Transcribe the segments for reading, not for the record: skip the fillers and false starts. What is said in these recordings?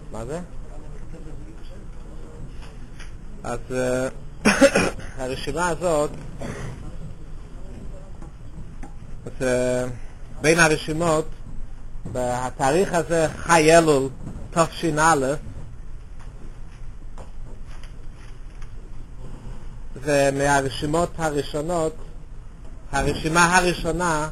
מה זה? אז הרשימה הזאת, אז בין הרשימות, בתאריך הזה חי אלול תש"א, זה מהרשימות הראשונות, הרשימה הראשונה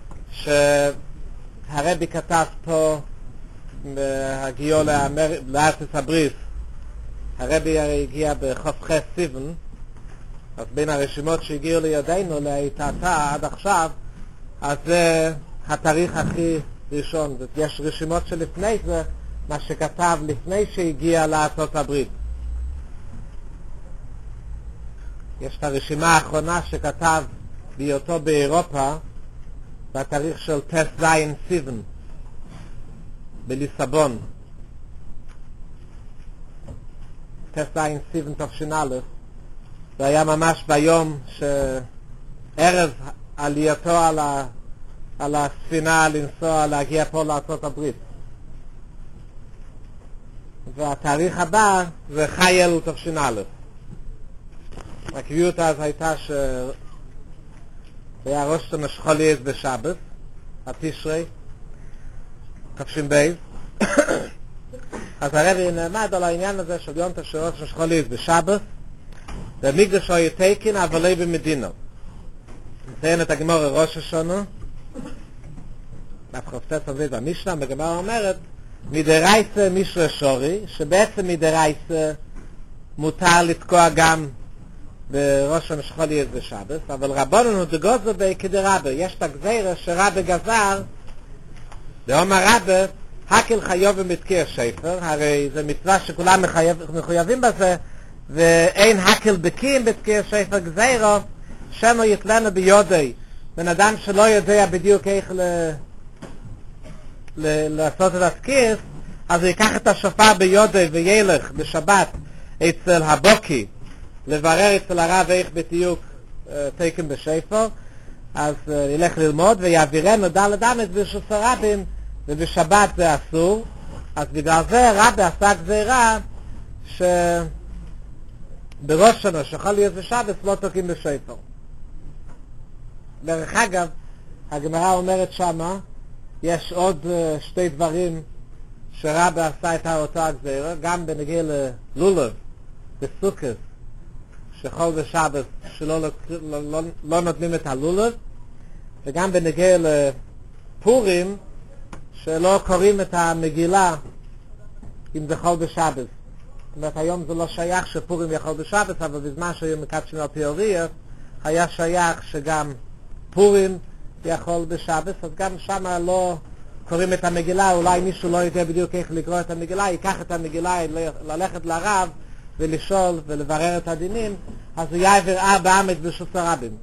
שהרבי כתב פה בהגיעו לארצות הברית. הרבי הגיע בחוף סיבן, אז בין הרשימות שהגיעו לידינו להתעתה עד עכשיו, אז זה התאריך הכי ראשון. יש רשימות שלפני זה, מה שכתב לפני שהגיע לארצות הברית. יש את הרשימה האחרונה שכתב בהיותו באירופה, בתאריך של ט"ז סיבן, בליסבון. ט"ז סיבן תש"א, זה היה ממש ביום שערב עלייתו על הספינה לנסוע להגיע פה לארצות הברית. והתאריך הבא זה חי אלול תש"א. הקביעות אז הייתה היה ראש השנה שחוליס בשבת, התשרי, תש"ב. אז הרבי נעמד על העניין הזה של יום ראש השנה שחוליס בשבת, ומקדש היה תקין אבל לא במדינה. נציין את הגמרא ראש השנה, חפצת על זה במשנה, הגמרא אומרת, מדרייסה מישרה שורי, שבעצם מדרייסה מותר לתקוע גם בראש המשחולי בשבת, אבל רבנו דגוזו כדרבה, יש את הגזירה שרבה גזר, ואומר רבה, הקל חיוב ומתקיר שפר, הרי זה מצווה שכולם מחויבים בזה, ואין הקל בקים בתקיר שפר גזירו, שמו יתלנו ביודי, בן אדם שלא יודע בדיוק איך לעשות את התקיר, אז הוא ייקח את השופר ביודי וילך בשבת אצל הבוקי, לברר אצל הרב איך בדיוק תקן בשפר, אז ילך ללמוד ויעבירנו ד' אמת ברשות הרבים, ובשבת זה אסור. אז בגלל זה רבי עשה גזירה שבראש שנה שיכול להיות בשבת לא תוקעים בשפר. דרך אגב, הגמרא אומרת שמה יש עוד שתי דברים שרבי עשה את אותה גזירה, גם בנגיע ללולב בסוכות שחול בשבת לא נותנים את הלולב, וגם בנגיע לפורים שלא קוראים את המגילה אם זה חול בשבת. זאת אומרת, היום זה לא שייך שפורים יכול בשבת, אבל בזמן שהיו מקדשים על פי אוריה היה שייך שגם פורים יכול בשבת, אז גם שם לא קוראים את המגילה. אולי מישהו לא יודע בדיוק איך לקרוא את המגילה, ייקח את המגילה ללכת לרב ולשאול ולברר את הדינים, אז הוא יעביר 4 אמת ברשות הרבים.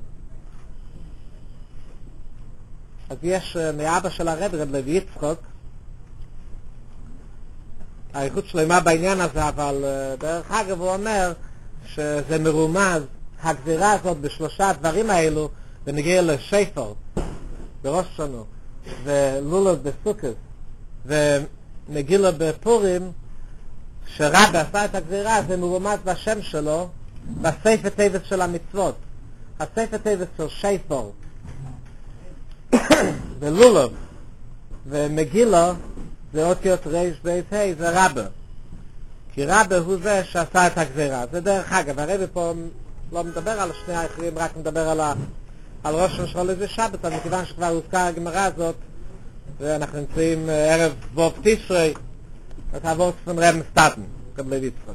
אז יש מאבא של הרב, רב לוי יצחק, האיכות שלמה בעניין הזה, אבל דרך אגב הוא אומר שזה מרומז, הגזירה הזאת בשלושה דברים האלו, ונגיע לשפר בראש שנה, ולולד בסוכות, ומגילה בפורים, שרבי עשה את הגזירה, זה מרומז בשם שלו, בספר טבת של המצוות. הספר טבת של שפר, ולולב, ומגילה, זה אותיות רייש בית ה', זה רבי. כי רבי הוא זה שעשה את הגזירה. זה דרך אגב, הרבי פה לא מדבר על שני האחרים, רק מדבר על ראש השנה בשבת, אבל מכיוון שכבר הוזכר הגמרא הזאת, ואנחנו נמצאים ערב ווב תשרי, אז העבור צפון רב מסתתן, רב לוי יצחק.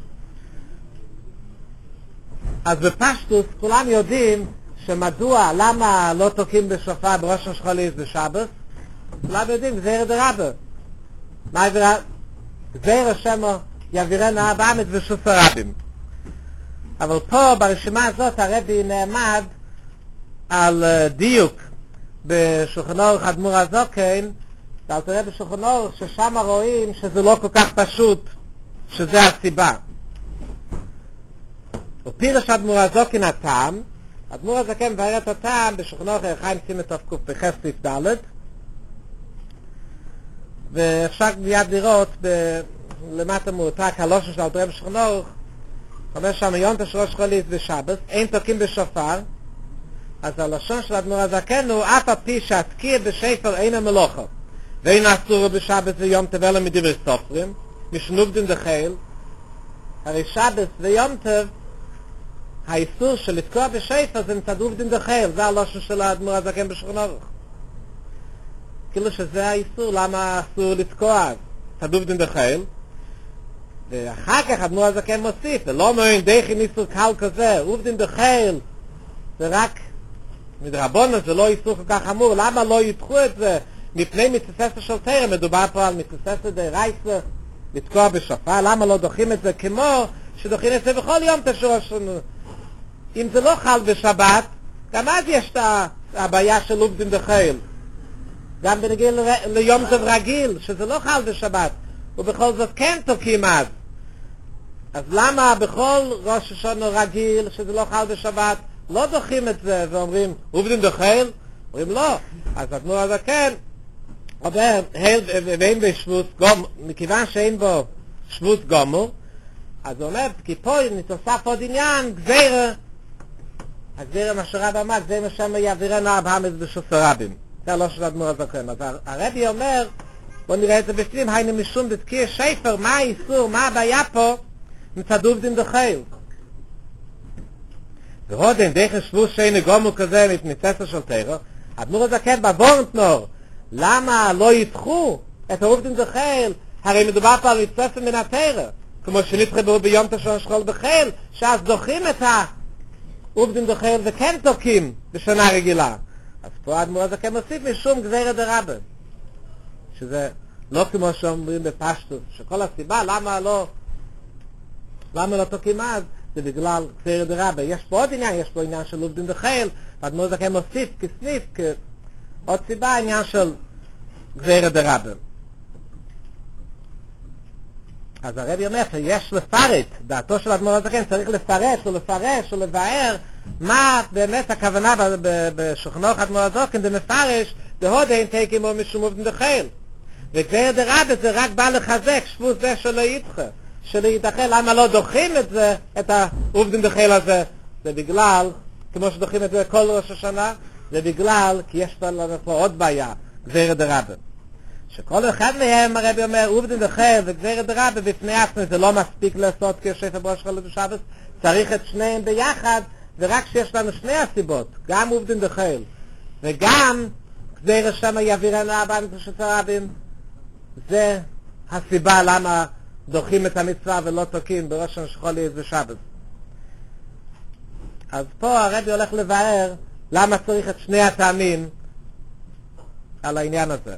אז בפשטוס כולם יודעים שמדוע, למה לא תוקעים בשופר בראש השנה בשבת? כולם יודעים, גזירה דרבה. מה גזירה שמו יעבירנו 4 אמת ברשות הרבים. אבל פה ברשימה הזאת הרבי נעמד על דיוק בשולחן אורך אדמו"ר הזקן, ועל תראה בשולחן אורך ששם רואים שזה לא כל כך פשוט, שזה הסיבה. ופירש אדמו"ר הזקן הטעם, אדמו"ר הזקן מבאר את הטעם בשולחן אורך חיים סימן תק"פ סעיף ד', ואפשר מיד לראות למטה מועתק הלושן של אלתר רבי שולחן אורך, אומר שם יונטה של ראש חודש בשבת, אין תוקעים בשופר, אז הלשון של האדמו"ר הזקן הוא אף על פי שהתקיע בשפר אין המלוכה, ואין אסור בשבת ויום טוב אלא מדברי סופרים, משנובדין דחייל, הרי שבת ויום טוב, האיסור של לתקוע בשפר זה מצדובדין דחייל, זה הלשון של האדמו"ר הזקן בשולחן אורך. כאילו שזה האיסור, למה אסור לתקוע? צדובדין דחייל, ואחר כך האדמו"ר הזקן מוסיף, ולא אומרים דכי איסור קל כזה, עובדין דחייל, זה רק מדרבנן, זה לא איסור כל כך חמור, למה לא ידחו את זה? מפני מצוות של תורה, מדובר פה על מצוות דרייסה, לתקוע בשופר, למה לא דוחים את זה כמו שדוחים את זה בכל יום תשוש? אם זה לא חל בשבת, גם אז יש את הבעיה של עובדין דחייל. גם בנגיע ליום טוב רגיל, שזה לא חל בשבת, ובכל זאת כן תוקעים אז. אז למה בכל ראש השונה רגיל, שזה לא חל בשבת, לא דוחים את זה ואומרים, עובדין דחייל? אומרים לא. אז האדמו"ר הזקן אומר, ואין בשבוס גומר, מכיוון שאין בו שבוס גומר, אז הוא אומר, כי פה נתוסף עוד עניין, גזירה, הגזירה מה שרב אמר, גזירה מה שם יעבירנו ארבע אמץ בשוס הרבים. זה לא של האדמו"ר הזקן. אז הרבי אומר, בוא נראה את זה בפנים, היינו משום דתקיע שפר, מה האיסור, מה הבעיה פה, מצד עובדין דחייל. והודן דרך שבוס שאין גומר כזה מתמצסה של תורה, האדמו"ר הזקן בוורנטנור, למה לא ידחו את העובדין דחייל? הרי מדובר פה על מצסה מן התורה, כמו שנתחברו ביום תשעון שכול בחייל, שאז דוחים את העובדין דחייל וכן תוקים בשנה רגילה. אז פה האדמו"ר הזקן מוסיף משום גזירא דרבא, שזה לא כמו שאומרים בפשטות, שכל הסיבה למה לא תוקים אז, זה בגלל גזירא דרבא. יש פה עוד עניין, יש פה עניין של עובדין דחייל, והאדמו"ר הזקן מוסיף כסניף, עוד סיבה עניין של גזירא דרבא. אז הרבי אומר שיש לפרט, דעתו של האדמו"ר הזקן צריך לפרט ולפרש ולבאר מה באמת הכוונה בשולחן אורך האדמו"ר הזקן במפרש, דהודן תקיים או משום עובדין דחייל. וגזירא דרבא זה רק בא לחזק שבוס זה שלא יידחה, למה לא דוחים את זה, את העובדין דחייל הזה? זה בגלל, כמו שדוחים את זה כל ראש השנה, זה בגלל, כי יש פה עוד בעיה, גזירא דרבא. שכל אחד מהם, הרבי אומר, עובדין דחייל וגזירא דרבא בפני עצמם, זה לא מספיק לעשות כשפר בראש חודש בשבת, צריך את שניהם ביחד, ורק שיש לנו שני הסיבות, גם עובדין דחייל, וגם גזירא שמה יעבירנו ארבע אמץ בשוס הרבים, זה הסיבה למה דוחים את המצווה ולא תוקים בראש חודש בשבת. אז פה הרבי הולך לבאר למה צריך את שני הטעמים על העניין הזה.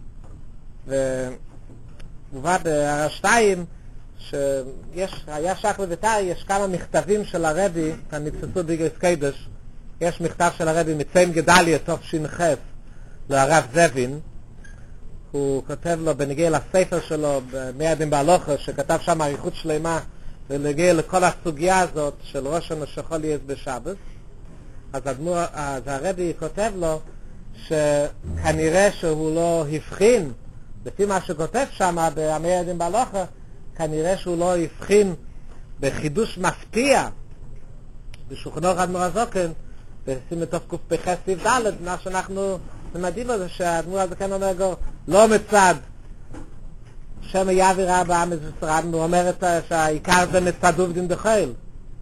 ומובא בהערה 2 היה שייך לביתר, יש כמה מכתבים של הרבי, כאן נתפסו באיגרס קודש, יש מכתב של הרבי מציים גדליה תש"ח לרב זבין, הוא כותב לו בנגיע לספר שלו במאה דין בהלוכה, שכתב שם אריכות שלמה ונגיע לכל הסוגיה הזאת של ראש השנה שיכול להיות בשבת. אז הרבי כותב לו שכנראה שהוא לא הבחין, לפי מה שכותב שם במאה דין בהלוכה, כנראה שהוא לא הבחין בחידוש מפתיע בשולחן אורך האדמו"ר הזקן, בשים לתוך קפ"ח סעיף ד', מה שאנחנו למדים על זה שהאדמו"ר הזקן אומר לא מצד שם יעביר ארבע אמץ בשוס הרבים, הוא אומר שהעיקר זה מצד עובדין דחייל.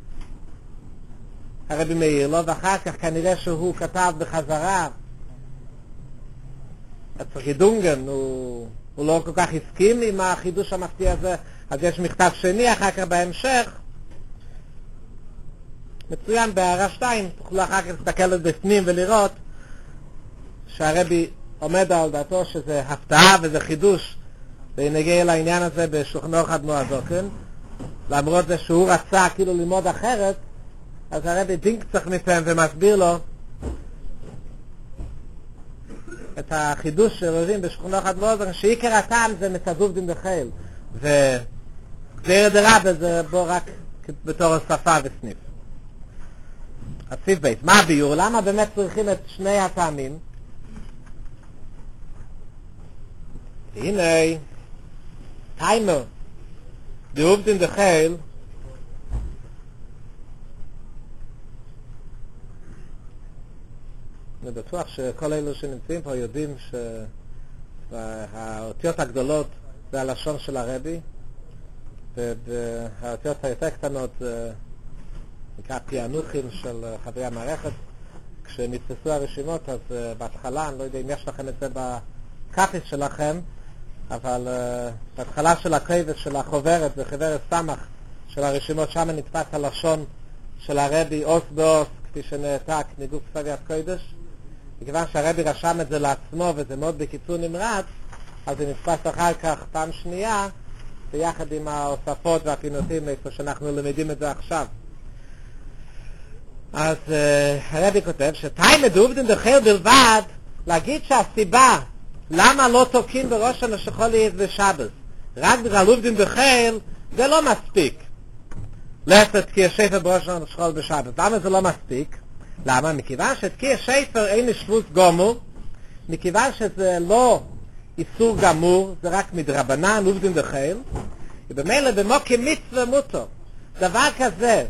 הרבי מעיר לו, ואחר כך כנראה שהוא כתב בחזרה את חידונגן, הוא לא כל כך הסכים עם החידוש המפתיע הזה, אז יש מכתב שני אחר כך בהמשך, מצוין בהערה 2, תוכלו אחר כך להסתכל את בפנים ולראות שהרבי עומד על דעתו שזה הפתעה וזה חידוש ונגיע לעניין הזה בשולחן אורך האדמו"ר הזקן, למרות זה שהוא רצה כאילו ללמוד אחרת, אז הרבי דינק צריך מפעם ומסביר לו את החידוש שרואים בשולחן אורך האדמו"ר הזקן, שעיקר הטעם זה מצד עובדין דחייל, וגזירא דרבא זה בו רק בתור שפה וסניף. הסעיף בית, מה הביור? למה באמת צריכים את שני הטעמים? הנה, טיימר, די עובד אין דה חייל, אני בטוח שכל אלו שנמצאים פה יודעים שהאותיות הגדולות זה הלשון של הרבי, והאותיות היותר קטנות נקרא פענוחים של חברי המערכת. כשנתפסו הרשימות, אז בהתחלה, אני לא יודע אם יש לכם את זה בקאפיס שלכם, אבל בהתחלה של הקובץ של החוברת, בחוברת סמך של הרשימות, שם נתפס הלשון של הרבי אוס באוס, כפי שנעתק מגוף כתב יד קודש. מכיוון שהרבי רשם את זה לעצמו וזה מאוד בקיצור נמרץ, אז זה נתפס אחר כך פעם שנייה ביחד עם ההוספות והפינותים איפה שאנחנו למדים את זה עכשיו. אז הרבי כותב שתיימד עובדין דחייל בלבד, להגיד שהסיבה למה לא תוקעים בראש השחול בשבת רק בגלל עובדין דחייל, זה לא מספיק לעשות תקיע שפר בראש השחול בשבת. למה זה לא מספיק? למה? מכיוון שתקיע שפר אין שבוס גומור, מכיוון שזה לא איסור גמור, זה רק מדרבנן עובדין דחייל, ובמילא במוקם מצווה מותר דבר כזה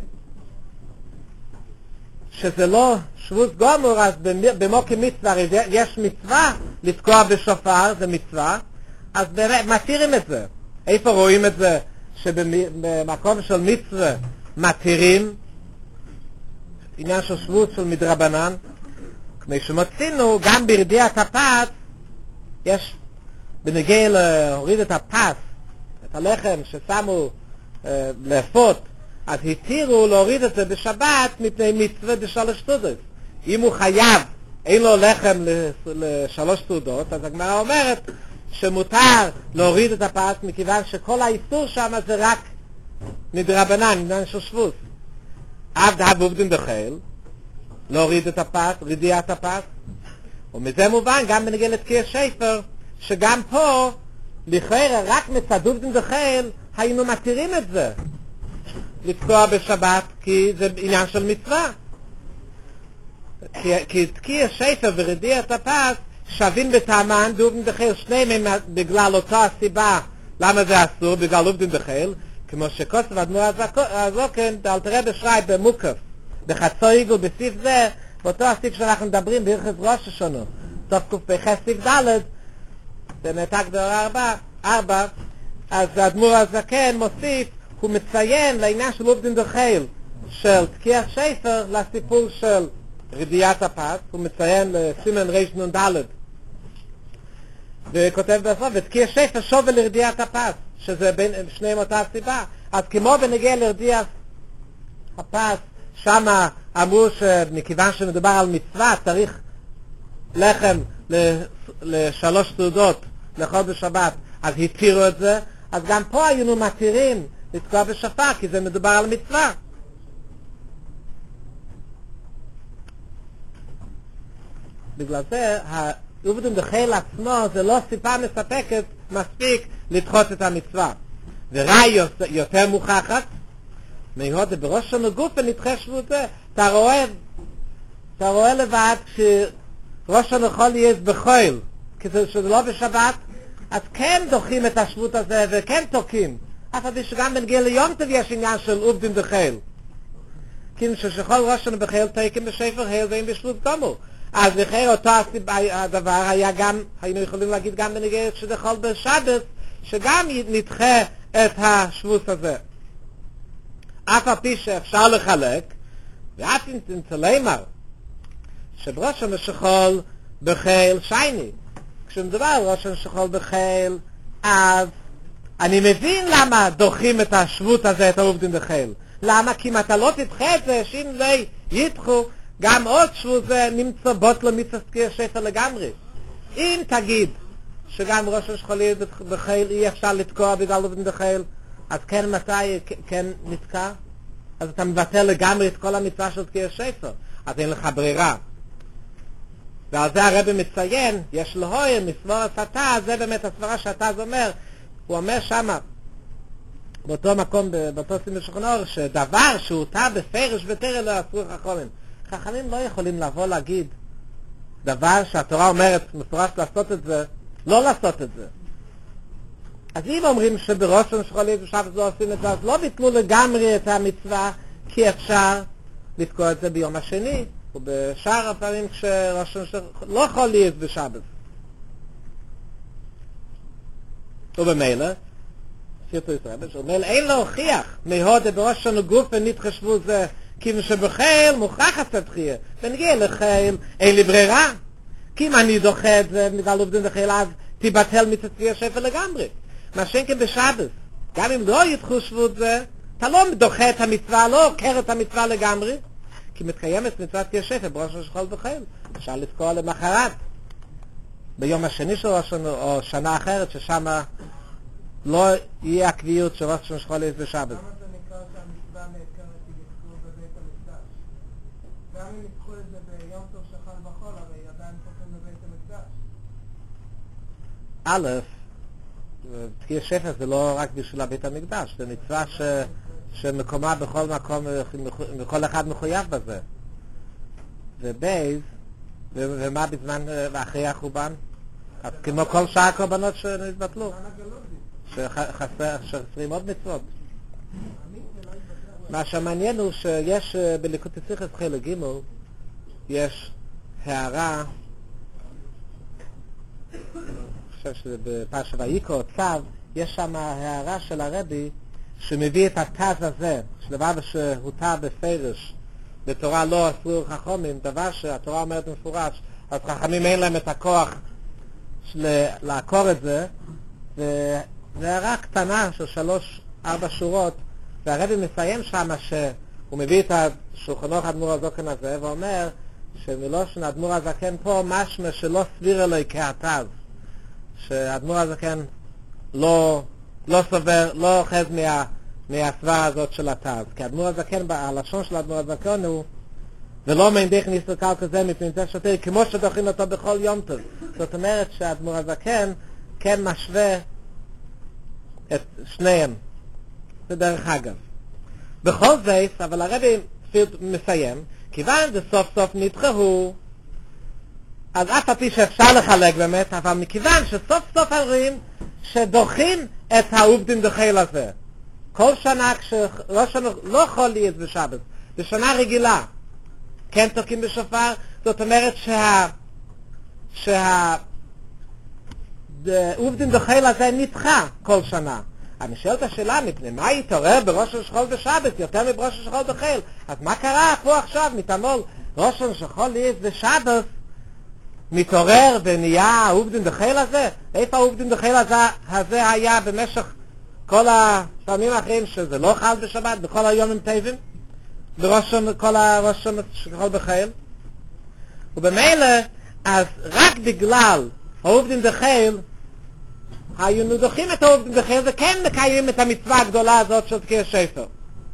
שזה לא שבוס גומור, אז במוקם מצווה יש מצווה לתקוע בשופר, זה מצווה, אז מתירים את זה. איפה רואים את זה? שבמקום של מצווה מתירים עניין של שבוס של מדרבנן, כמו שמוצאנו גם ברדיעת הפס, יש בנגיע להוריד את הפס, את הלחם ששמו לאפות, אז התירו להוריד את זה בשבת מפני מצווה בשלוש סעודות. אם הוא חייב, אין לו לחם לשלוש סעודות, אז הגמרא אומרת שמותר להוריד את הפס, מכיוון שכל האיסור שם זה רק מדרבנן, עניין של שבוס. אף דהב עובדין דחייל, להוריד את הפס, רדיעת הפס, ומזה מובן גם בנגיע לתקיע שפר, שגם פה, לכאורה רק מצד עובדין דחייל, היינו מתירים את זה. לתקוע בשבת, כי זה עניין של מצווה. כי תקיע שפר ורדיעת הפס שווים בטעמן עובדין דחייל, שניהם בגלל אותה הסיבה למה זה אסור, בגלל עובדין דחייל, כמו שכוסף אדמו"ר הזוקן, אלתר רבי שרייב במוקף, בחצור עיגול בסעיף זה, באותו הסעיף שאנחנו מדברים בהלכות ראש השנה, תוף קפ"ח סעיף ד', זה נעתק באור 4, אז האדמו"ר הזקן מוסיף, הוא מציין לעניין של עובדין דחייל של תקיע שפר לסיפור של רדיעת הפס, הוא מציין לסימן רנ"ד, וכותב בסוף, ותקיע שפר שווה לרדיעת הפס, שזה בין שניהם אותה סיבה. אז כמו בנגיע לרדיעת הפס, שם אמרו שמכיוון שמדובר על מצווה צריך לחם לשלוש סעודות לאכול בשבת, אז התירו את זה, אז גם פה היינו מתירים לתקוע בשופר, כי זה מדובר על מצווה. בגלל זה עובדין דחייל עצמו זה לא סיבה מספקת מספיק לדחות את המצווה. וראי יותר מוכחת, מהוד בראש הנגוף ונדחה שבועות זה. אתה רואה לבד כשראש הנחול יהיה בחול, כי שזה לא בשבת, אז כן דוחים את השבועות הזה וכן תוקים. אף עד שגם בנגיע ליום טוב יש עניין של עובדין דחייל. כי שכל ראש הנבחייל תקים בשפר הייל ואין בשבועות גמור. אז לכן אותו הדבר היה גם, היינו יכולים להגיד גם בנגיע שדחול בשבת, שגם נדחה את השבוס הזה. אף על פי שאפשר לחלק, ואף אם תלמר, שבראש השחול בחייל שייני. כשמדובר על ראש השחול בחייל, אז אני מבין למה דוחים את השבות הזה, את העובדין בחייל. למה? כי אם אתה לא תדחה את זה, שאם זה ידחו, גם עוד שבוע זה נמצא בוטל מצוות תקיע שפר לגמרי. אם תגיד שגם ראש השחול בחייל אי אפשר לתקוע בגלל עובדין בחייל, אז כן מתי כן נתקע? אז אתה מבטל לגמרי את כל המצווה של תקיע שפר, אז אין לך ברירה. ועל זה הרבי מציין, יש להוי מסבור הסתה, זה באמת הסברה שאתה אומר, הוא אומר שמה, באותו מקום, באותו סימן שולחן אור, שדבר שהותר בפרש ותרא לא אסור חכמים. חכמים לא יכולים לבוא להגיד דבר שהתורה אומרת מפורש לעשות את זה, לא לעשות את זה. אז אם אומרים שבראש השחולית בשבת לא עושים את זה, אז לא ביטלו לגמרי את המצווה, כי אפשר לתקוע את זה ביום השני, ובשאר הפעמים כשראש השחולית לא יכול להיות בשבת. ובמילא, אין להוכיח מהוד בראש השנה גוף ונתחשבו זה, כי שבחיל מוכרח עשת חייה, ונגיע לחיל, אין לי ברירה. כי אם אני דוחה את זה, מגלל עובדים לחיל, אז תיבטל מצוות שפר לגמרי. מה שאין כן בשבת, גם אם לא יתחשבו את זה, אתה לא דוחה את המצווה, לא עוקר את המצווה לגמרי, כי מתקיימת מצוות שפר בראש השחול בחיל. אפשר לתקוע למחרת, ביום השני של ראש השנה, או שנה אחרת, ששם לא יהיה הקביעות של ראש השחול בשבת. למה זה נקרא שהמצווה נעקרת היא יתקעו בבית המקדש? גם אם יתקעו את זה ביום טוב שחל בחול, הרי עדיין פותחים בבית המקדש. תקיע שפר זה לא רק בשביל בית המקדש, זה מצווה שמקומה בכל מקום, וכל אחד מחויב בזה. ובייז, ומה בזמן אחרי החורבן? אז כמו כל שאר הקורבנות שנתבטלו, שחסרים עוד מצוות. מה שמעניין הוא שיש בליקוטי שיחס חלק ג' יש הערה, אני חושב שבפרשת ויקרא צו, יש שם הערה של הרבי שמביא את התז הזה, דבר שהותר בפרש, בתורה לא אסרו חכמים, דבר שהתורה אומרת מפורש, אז חכמים אין להם את הכוח לעקור את זה, זה הערה קטנה של 3-4 שורות, והרבי מסיים שם שהוא מביא את השולחן אורך האדמו"ר הזקן הזה, ואומר שמלושן האדמו"ר הזקן פה משמע שלא סביר אלוהי כהתז, שהאדמו"ר הזקן לא סובר, לא אוחז מהסברה הזאת של התז, כי האדמו"ר הזקן, הלשון של האדמו"ר הזקן הוא ולא מענדך נסתכל כזה מפני זה שוטר, כמו שדוחים אותו בכל יום טוב. זאת אומרת שהאדמו"ר הזקן כן משווה את שניהם. זה דרך אגב. בכל זה, אבל הרבי מסיים, כיוון זה סוף סוף נדחו, אז אף על פי שאפשר לחלק באמת, אבל מכיוון שסוף סוף אומרים שדוחים את העובדים דחיל הזה. כל שנה כשראש השנה לא יכול להיות בשבת, בשנה רגילה, כן תוקעים בשופר, זאת אומרת העובדים דחיל הזה נדחה כל שנה. אני שואל את השאלה, מפני מה יתעורר בראש השחול בשבת יותר מבראש השחול בחיל? אז מה קרה פה עכשיו מתעמול ראש השחול להיות בשבת מתעורר ונהיה העובדים דחיל הזה? איפה העובדים דחיל הזה היה במשך כל הפעמים האחרים שזה לא חל בשבת, בכל היום הם טבעים? כל הראש השחול בחיל? ובמילא, אז רק בגלל העובדים דחיל, היינו דוחים את העובדים דחיל, וכן מקיימים את המצווה הגדולה הזאת של תקיע שפר.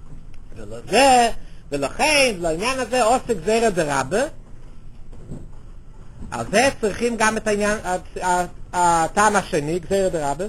ולכן, לעניין הזה עושה גזירא דרבא, על זה צריכים גם את העניין, הטעם השני, גזירא דרבא,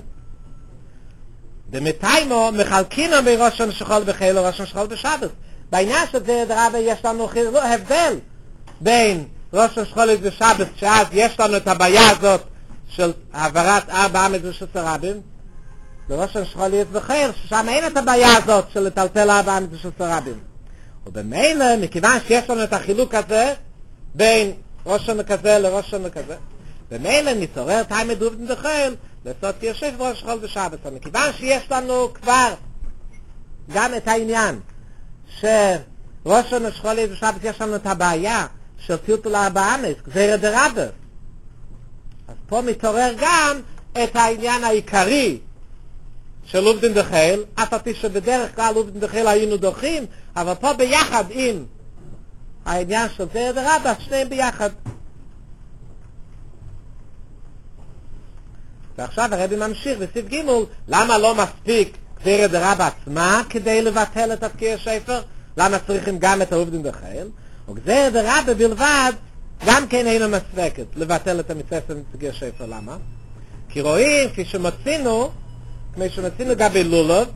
ומתיימו מחלקינו מראש השחול בחיל לראש השחול בשבת. בעניין של גזירא דרבא יש לנו הבדל בין ראש השחול בשבת, שאז יש לנו את הבעיה הזאת של העברת 4 מדרשות הרבים, לראש השחול בחיל, ששם אין את הבעיה הזאת של לטלטל 4 מדרשות הרבים. ובמילא, מכיוון שיש לנו את החילוק הזה בין ראש השנה כזה לראש השנה כזה, במילא נתעורר תעמד עובדים דחיל לעשות כיושב ראש השחול בשבת. מכיוון שיש לנו כבר גם את העניין שראש השחול בשבת, יש לנו את הבעיה של טלטול 4 גזירא דרבא, אז פה מתעורר גם את העניין העיקרי של עובדים דחיל, אף על פי שבדרך כלל עובדים דחיל היינו דוחים, אבל פה ביחד עם העניין של גזירא דרבא, שניהם ביחד. ועכשיו הרבי ממשיך בסעיף ג', למה לא מספיק גזירא דרבא עצמה כדי לבטל את תקיע שפר? למה צריכים גם את העובדים דחיל? וגזירא דרבא בלבד גם כן אינו מספקת לבטל את המצווה של תקיע שפר. למה? כי רואים, כפי שמצינו לגבי לולב,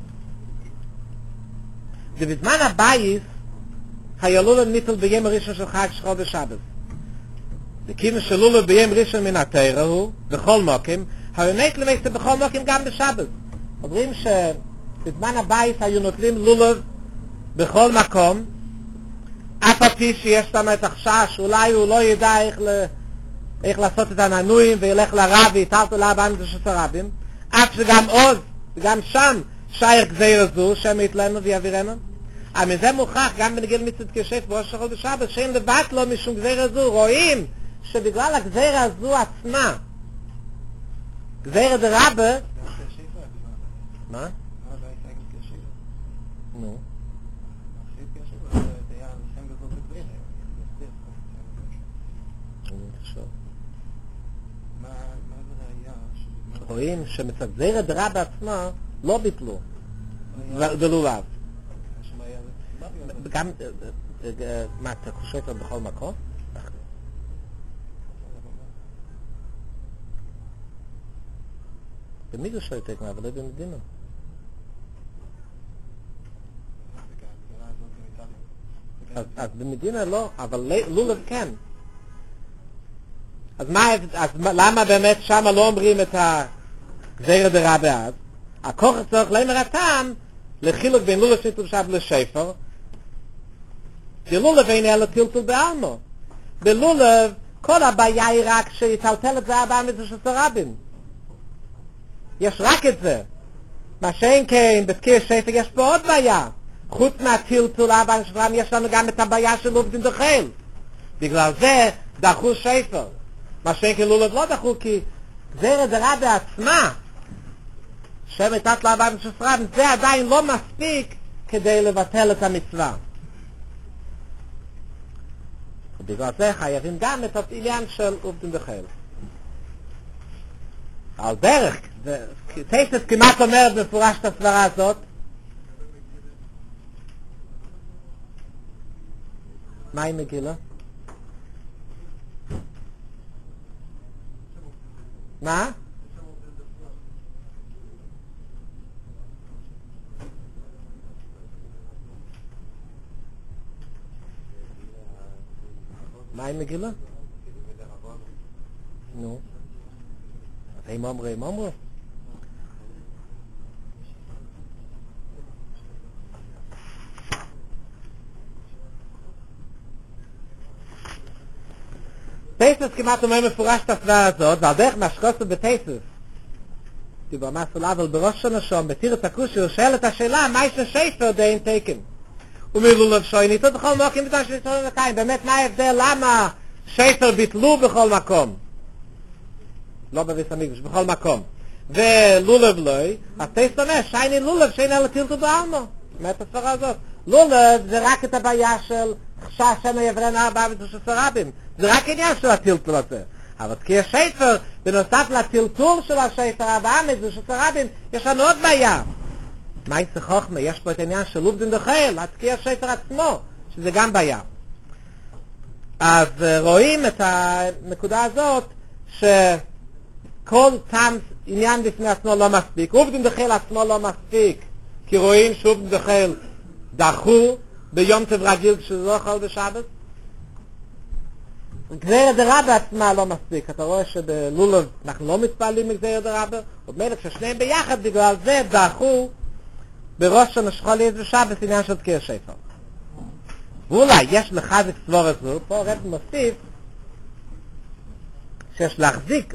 זה בזמן הבייס היה לולב ניטל ביום הראשון של חג שחול בשבת. וכיוון שלולב ביום ראשון מן התורה הוא בכל מוקים, הרי מת למעשה בכל מוקים גם בשבת. אומרים שבזמן הבית היו נוטלים לולב בכל מקום, אף על פי שיש שם את החשש, אולי הוא לא ידע איך לעשות את הננויים וילך לרב ויתרת לה באמצע של הרבים, אף שגם עוז וגם שם שייך גזיר זו שם יתלנו ויעבירנו. אבל מזה מוכח גם בנגיל מצד כשף בראש שחול בשבת שאין לבט לו משום גזיר זו. רואים שבגלל הגזיר הזו עצמה גזיר דרבה מה? נו רואים שמצד גזיר דרבה עצמה לא ביטלו בלולב. גם מה אתה חושב בכל מקום? במי זה שייתק מה, אבל לא במדינה. אז במדינה לא, אבל לולב כן. אז למה באמת שם לא אומרים את הגזירה דרבה אז? הכוח צריך לאמר הטעם לחילוק בין לולב שניתו בשבת לשפר, כי לולב אין אלא טלטול בעלמו. בלולב כל הבעיה היא רק שיטלטל את זה הבא מזה של הרבים. יש רק את זה. מה שאין כן, בתקיר שפר יש פה עוד בעיה. חוץ מהטלטול הבא של הרבים יש לנו גם את הבעיה של עובדין דחל. בגלל זה דחו שפר. מה שאין כן לולב לא דחו, כי גזירה דרבה עצמה, שם הייתת לה הבא של הרבים, זה עדיין לא מספיק כדי לבטל את המצווה. ובגלל זה חייבים גם את העניין של עובדין דחל. על דרך, תסת כמעט אומרת מפורש את הסברה הזאת. מה היא מגילה? מה? מה היא מגילה? נו. הם אמרו. תסס כמעט אומר מפורש את הסברה הזאת, ועל דרך משקוסו בתסס, דיבר מסול אבל בראש הנשום, בתיר את הקושי, הוא שואל את השאלה, מה יש לשפר די תקן? ומילולב שוינית, עוד בכל מוקים בזמן של יצורים וקיים, באמת מה ההבדל, למה שפר ביטלו בכל מקום? לא בביס המקדש, בכל מקום. ולולב לוי, אז תסס אומר, שייני לולב שאין אלא טלטול בעלמו. באמת הסברה הזאת. לולב זה רק את הבעיה של חשש שמא יברנה הבא ותושס הרבים. זה רק עניין של הטלטול הזה. אבל כי השפר, בנוסף לטלטול של השפר הבא ותושס הרבים, יש לנו עוד בעיה. מה יצא חוכמה? יש פה את העניין של עובדין דחל, התקיע השפר עצמו, שזה גם בעיה. אז רואים את הנקודה הזאת, שכל טעם עניין בפני עצמו לא מספיק. עובדין דחל עצמו לא מספיק, כי רואים שעובדין דחל דחו ביום טוב רגיל כשזה לא חול בשבת. גזירה דרבה עצמה לא מספיק. אתה רואה שבלולב אנחנו לא מתפעלים מגזירה דרבה, ובמילא כששניהם ביחד בגלל זה דחו בראש הנשכול איזה שבת עניין של תקיע שפר. ואולי יש לחזק סבור הזו, פה רב מוסיף שיש להחזיק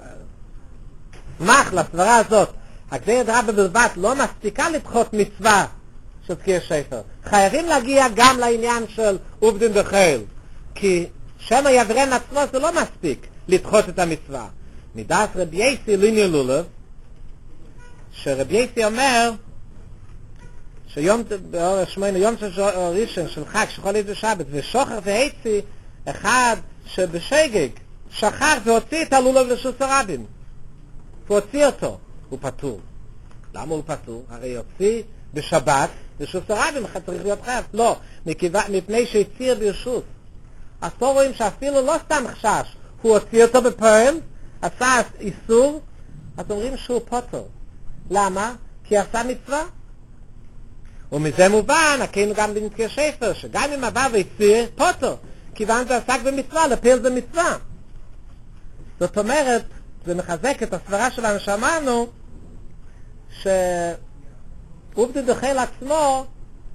מח לסברה הזאת, הגזירה דרבה בלבד לא מספיקה לדחות מצווה של תקיע שפר. חייבים להגיע גם לעניין של עובדין דחל, כי שמא יברן עצמו זה לא מספיק לדחות את המצווה. מדעת רבי יסי ליני לולב, שרבי יסי אומר שיום שמונה, יום ראשון של חג שחול איזה שבת, ושוחר והצי אחד שבשגג שחר והוציא את הלולב לשוס הרבים, והוציא אותו, הוא פטור. למה הוא פטור? הרי יוציא בשבת לשוס הרבים, צריך להיות חייב. לא, מפני שהציר ברשות. אז פה רואים שאפילו לא סתם חשש, הוא הוציא אותו בפועל, עשה איסור, אז אומרים שהוא פטור. למה? כי עשה מצווה. ומזה מובן, הכינו גם בנתקי שפר, שגם אם הבא והציר, פטור. כיוון זה עסק במצווה, לפיל זה מצווה. זאת אומרת, זה מחזק את הסברה שלנו שאמרנו, שעובדין דחיל עצמו,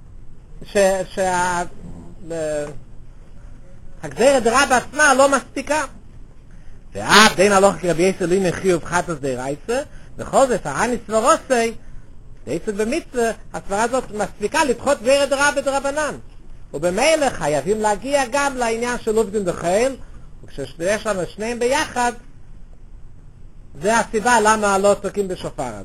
הגזירת דרבה עצמה לא מספיקה. ואף דין הלוך כרבי יסר לימי חיוב חטוס דרייסה, בכל זאת, ההניס ורוסי, דייסק במצווה, הסברה הזאת מספיקה לדחות גזירת דרבה דרבנן. ובמילא חייבים להגיע גם לעניין של עובדין דחיל, וכשיש לנו שניהם ביחד, זה הסיבה למה לא תוקעים בשופר הזה.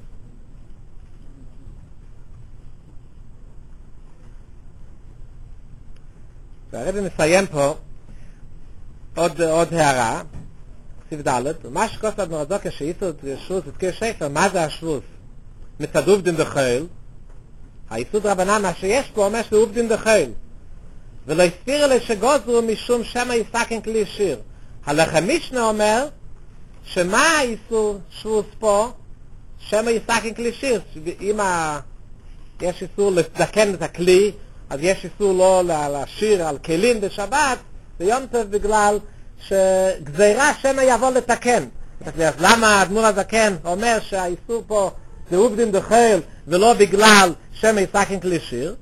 והרבי מסיים פה עוד הערה, סעיף ד', מה שכוסת מרזוקה שאיסור שבוס ותקיר שפר, מה זה השבוס? מצד עובדין דחיל, היסוד רבנן, מה שיש פה אומר שזה עובדין דחיל, ולא הסביר לי שגוזרו משום שמא יסכן כלי שיר. הלכה משנה אומר, שמה האיסור שבוס פה? שמא יסכן כלי שיר. אם יש איסור לזקן את הכלי, אז יש איסור לא לשיר על כלים בשבת, ביום טוב בגלל שגזירה שמא יבוא לתקן. אז למה האדמו"ר הזקן אומר שהאיסור פה זה עובדין דחיל ולא בגלל שמא יסכן כלי שיר?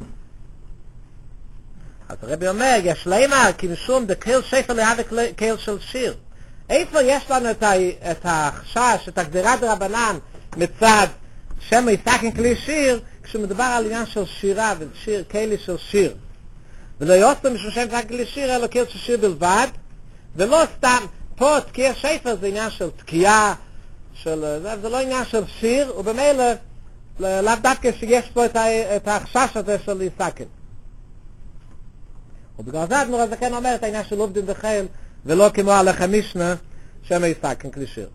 אז הרבי אומר, יש לימה כי משום דקהל שפר להווה קהל של שיר. איפה יש לנו את החשש, את הגזירת רבנן מצד שמא יסכן כלי שיר, כשמדובר על עניין של שירה ושיר, כלי של שיר. ולא יוסף משום שם רק כלי שיר, אלא כלי של שיר בלבד, ולא סתם, פה תקיע שפר זה עניין של תקיעה, זה לא עניין של שיר, ובמילא לאו דווקא שיש פה את החשש הזה של יסכן. ובגלל זה האדמו"ר הזקן אומר את העניין של עובדין דחיל, ולא כמו הלכה משנה, שמא יסכן כלי שיר.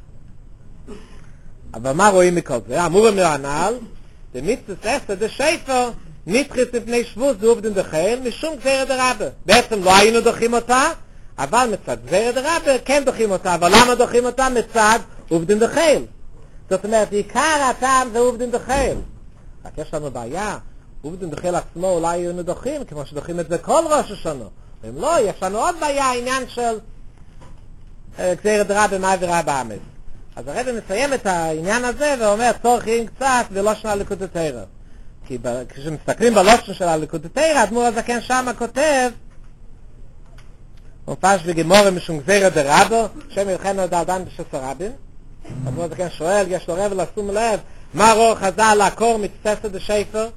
אבל מה רואים מכל זה? אמורים להנ"ל, דמצוות עשר דשפר, נדחית מפני שבוס דעובדין דחיל, משום גזירת דרבה. בעצם לא היינו דוחים אותה, אבל מצד גזירת דרבה כן דוחים אותה. אבל למה דוחים אותה? מצד עובדין דחיל. זאת אומרת, עיקר הטעם זה עובדין דחיל. רק יש לנו בעיה, עובדין דחיל עצמו אולי היינו דוחים, כמו שדוחים את זה כל ראש השנה. ואם לא, יש לנו עוד בעיה, עניין של גזירת דרבה, מה עבירה באמץ. אז הרבי מסיים את העניין הזה ואומר צורכים קצת ולושן הליקוטי תורה. כי כשמסתכלים בלושן של הליקוטי תורה, האדמו"ר הזקן שמה כותב, מופש בגמורה משום גזירת דרבה, שם ילחנו את האדם בשסר רבים. האדמו"ר הזקן שואל, יש לו רב לשום לב, מה רוח חז"ל לעקור מצפסת דשפר?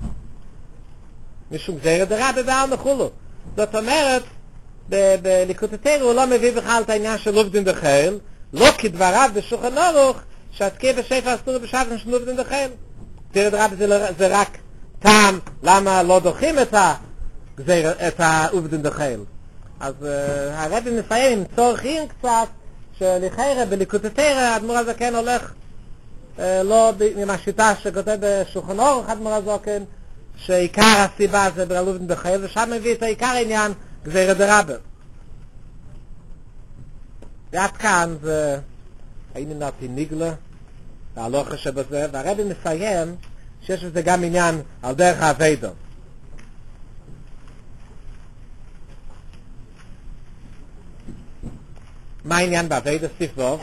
משום גזירת דרבה בעל מחולו. זאת אומרת, בליקוטי תורה הוא לא מביא בכלל את העניין של עובדין דחיל, לא כדבריו בשולחן ערוך שהתקיע בשפר אסור בשבת משום עובדין דחיל. גזירת דרבה זה רק טעם למה לא דוחים את העובדין דחיל. אז הרבי מסיים עם צורכים קצת שלכאורה בליקוטי תורה האדמו"ר הזקן הולך לא עם השיטה שכותב בשולחן ערוך האדמו"ר הזקן שעיקר הסיבה זה בגלל עובדין דחיל, ושם מביא את העיקר העניין גזירת דרבה. ועד כאן זה העניין הפניגלה, ההלוכה שבזה, והרבי מסיים שיש בזה גם עניין על דרך העבודה. מה העניין בעבודה? סעיף ו'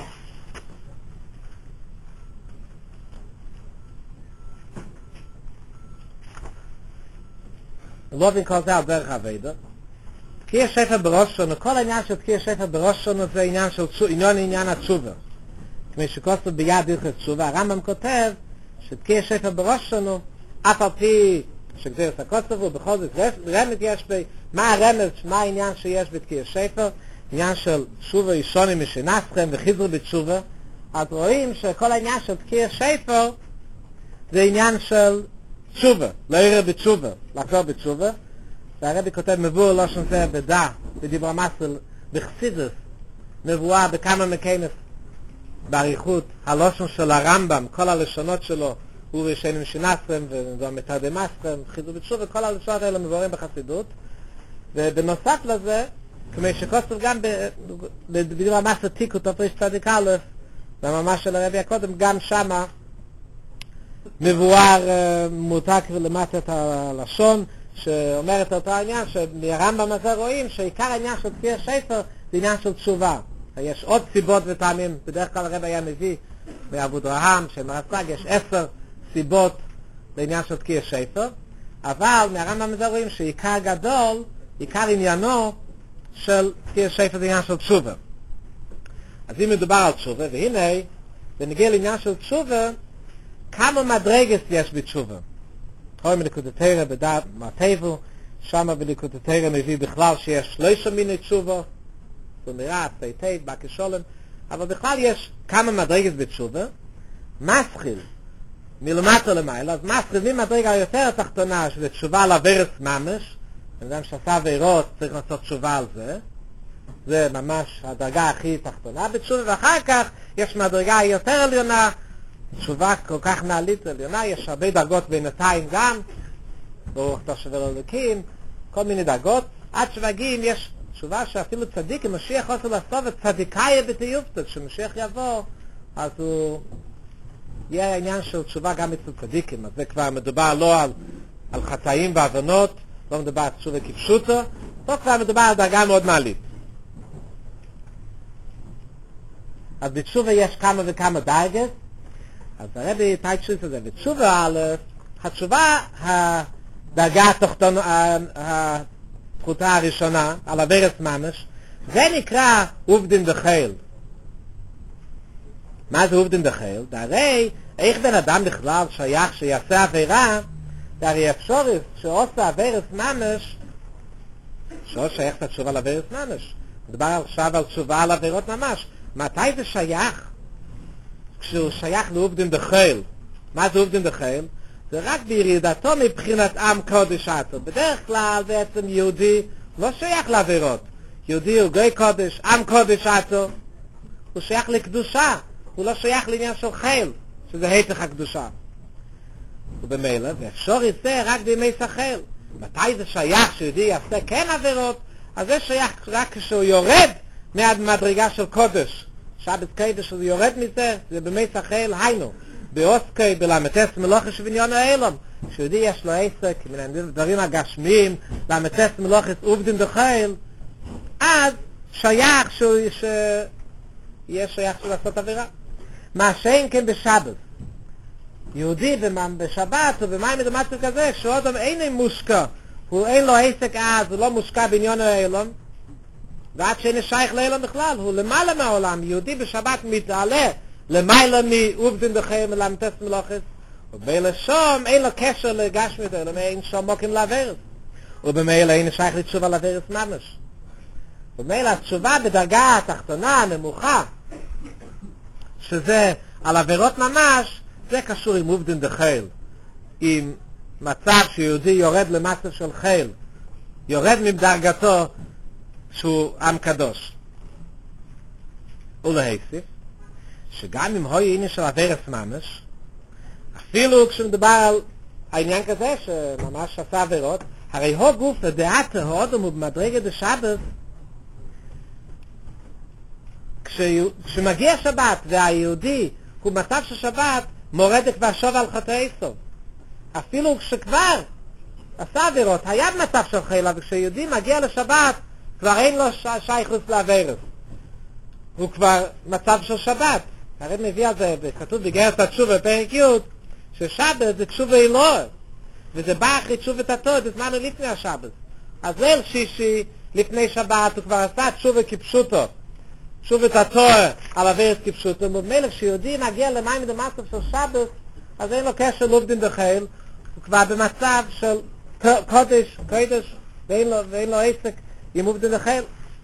לא מבין כל זה על דרך העבודה. תקיע שפר בראש שונה, כל העניין של תקיע שפר בראש שונה זה עניין התשובה. כמו שכוסף ביד הלכות תשובה, הרמב"ם כותב שתקיע שפר בראש שונה, אף על פי שגזירת הכוסף הוא בכל זאת רמז יש בי, מה הרמז, מה העניין שיש בתקיע שפר? עניין של תשובה ישונים משנסכם וחיזרו בתשובה. אז רואים שכל העניין של תקיע שפר זה עניין של תשובה, לערער בתשובה, לחזור בתשובה. והרבי כותב מבואר לשון זה בדע, בדיבר מסל, בחסידות, מבואה בכמה מקומות בעריכות, הלושן של הרמב"ם, כל הלשונות שלו, הוא ישנים שנסכם ומתרדמסכם, חיזור בתשובה, כל הלשונות האלה מבוארים בחסידות. ובנוסף לזה, כמו שכוסף גם בדיבר מסל תיקו תופש צדיק א', בממש של הרבי הקודם, גם שמה מבואר מותק ולמטה את הלשון, שאומר את אותו העניין, שמרמב"ם הזה רואים שעיקר העניין של תקיע שפר זה עניין של תשובה. יש עוד סיבות וטעמים, בדרך כלל הרב היה מביא מאבודרהם, שמרס"ג, יש 10 סיבות לעניין של תקיע שפר, אבל מהרמב"ם רואים שעיקר גדול, עיקר עניינו של תקיע שפר זה עניין של תשובה. אז אם מדובר על תשובה, והנה, ונגיע לעניין של תשובה, כמה מדרגס יש בתשובה. רואים בליקוטי תורה בדעת מהטבע, שם בליקוטי תורה מביא בכלל שיש 3 מיני תשובה, זה נראה, סייטייט, בקשולם, אבל בכלל יש כמה מדרגס בתשובה, מסחיל, מלמטה למעלה, אז מסחיל ממדרגה יותר תחתונה, שזה תשובה על עבירת ממש, אדם שעשה עבירות צריך לעשות תשובה על זה, זה ממש הדרגה הכי תחתונה בתשובה, ואחר כך יש מדרגה יותר עליונה, תשובה כל כך נעלית עליונה, יש הרבה דרגות בינתיים גם, ברוך אתה שבר אלוקים, כל מיני דרגות, עד שמגיעים יש תשובה שאפילו צדיק, אם משיח עושה לעשות את צדיקאי בתיובתו, כשמשיח יבוא, אז הוא יהיה העניין של תשובה גם אצל צדיקים, אז זה כבר מדובר לא על חטאים ועוונות, לא מדובר על תשובה כפשוטו, פה כבר מדובר על דרגה מאוד מעלית. אז בתשובה יש כמה וכמה דרגות, אז הרבי תייצ'וס הזה, בתשובה א', התשובה, הדרגה התחתונה, הפחותה הראשונה, על עבירת ממש, זה נקרא עובדין דחייל. מה זה עובדין דחייל? הרי איך בן אדם בכלל שייך שיעשה עבירה, הרי אפשרי שעושה עבירת ממש, שעושה שייך את התשובה על עבירת ממש. מדובר עכשיו על תשובה על עבירות ממש. מתי זה שייך? כשהוא שייך לעובדין דחייל. מה זה עובדין דחייל? זה רק בירידתו מבחינת עם קודש עתו. בדרך כלל בעצם יהודי לא שייך לעבירות. יהודי הוא גוי קודש, עם קודש עתו. הוא שייך לקדושה. הוא לא שייך לעניין של חייל, שזה היפך הקדושה. ובמילא, ואפשר יצא רק בימי שחייל. מתי זה שייך שיהודי יעשה כן עבירות? אז זה שייך רק כשהוא יורד מהמדרגה של קודש. שבת קודש הוא יורד מזה, זה בימי שחייל, היינו. באוסקי, בלמתס מלוכס ובניון האלום. כשיהודי יש לו עסק, מן הדברים הגשמיים, למתס מלוכס עובדין דחייל, אז שייך יהיה שייך של לעשות עבירה. מה שאין כן בשבת. יהודי בשבת או במים מדמצב כזה, כשעוד אין מושקע, הוא אין לו עסק אז, הוא לא מושקע בעניון האלום, ועד שאין שייך לאלום בכלל, הוא למעלה מהעולם. יהודי בשבת מתעלה למעלה מעובדין דחייל מלמתס מלוכס, ובלשום אין לו קשר לגשמיות האלום, אין שום מוקים לעבירת. ובמילא אין שייך לתשובה לעבירת ממש. ובמילא התשובה בדרגה התחתונה הנמוכה, שזה על עבירות ממש, זה קשור עם עובדין דחייל, עם מצב שיהודי יורד למצב של חייל, יורד מדרגתו שהוא עם קדוש. ולהוסיף, שגם אם הוי עניין של עבירת ממש, אפילו כשמדובר על העניין כזה שממש עשה עבירות, הרי הו גוף לדעת האדם ובמדרגת השבת, כשמגיע שבת והיהודי הוא מצב של שבת, מורדת כבר שוב על חטאי סוף. אפילו כשכבר עשה עבירות, היה מצב של חילה, וכשיהודי מגיע לשבת, כבר אין לו שייכות לעבירות. הוא כבר מצב של שבת. הרי מביא על זה, כתוב בגרת התשובה בפרק י', ששבת זה תשובה אלוהי, וזה בא אחרי תשובת התורה, זה זמן לפני השבת. אז ליל שישי, לפני שבת, הוא כבר עשה תשובה כפשוטו. תשובת התורה על עבירת כפשוטו, ובמילא כשיהודי מגיע למים מדמצב של שבת, אז אין לו קשר לעובדין דחייל, הוא כבר במצב של קודש, ואין לו עסק עם עובדין דחייל.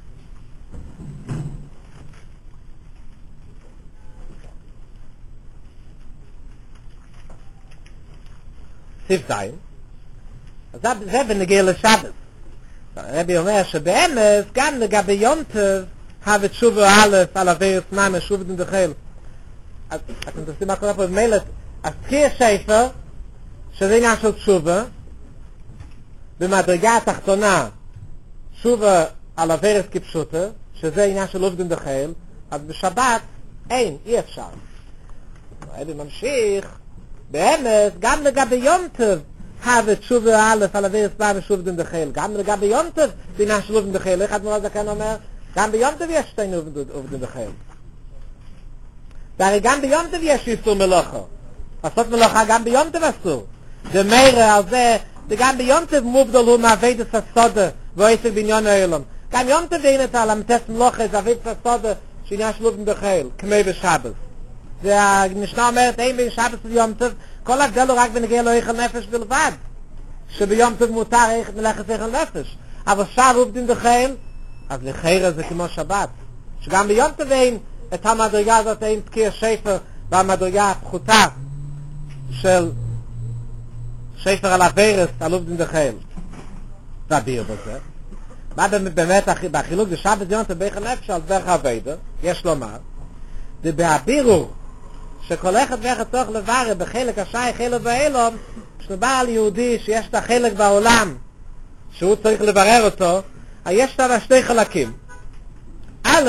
סיף זין, אז זה בנגיע לשבת. הרבי אומר שבאמת גם לגבי יום טוב have תשובה א' על עבירת ממש עובדין דחייל. אז אתם תעשו מה קורה פה במילא, אז תקיע שפר, שזה עניין של תשובה, במדרגה התחתונה, תשובה על עבירת כפשוטה, שזה עניין של עובדין דחייל, אז בשבת אין, אי אפשר. הרבי ממשיך, באמת, גם לגבי יום טוב, have תשובה א' על עבירת ממש עובדין דחייל. גם לגבי יום טוב, זה עניין של עובדין דחייל. איך אדמו"ר הזקן אומר? גם ביום טוב יש שתי עובדין דחייל. והרי גם ביום טוב יש איסור מלאכה. לעשות מלאכה גם ביום טוב אסור. זה מהירה על זה, וגם ביום טוב מובדל הוא מעבד את הסודה, ועסק בעניין העולם. גם יום טוב אין את הלמתס מלאכה, זה עבד את הסודה, שעניין שלובן בחיל, כמי בשבת. זה המשנה אומרת, אין בין שבת ויום טוב, כל ההבדל הוא רק בנגיע לאיכל נפש בלבד. שביום טוב מותר מלאכת איכל נפש. אבל שער עובדין בחיל, אז לחירה זה כמו שבת. שגם ביום טוב אין את המדרגה הזאת, אין תקיע שפר במדרגה הפחותה של שפר על הווירס, על עובדין בחיל. זה הביר בזה. מה באמת בחילוק בשבת יום טוב באיכל נפש על דרך הווידר, יש לומר, זה בהבירור שכל אחד ואחד צריך לברר בחלק השייך אלו ואלו, כשנדבר על יהודי שיש את החלק בעולם שהוא צריך לברר אותו, יש שם שתי חלקים. א',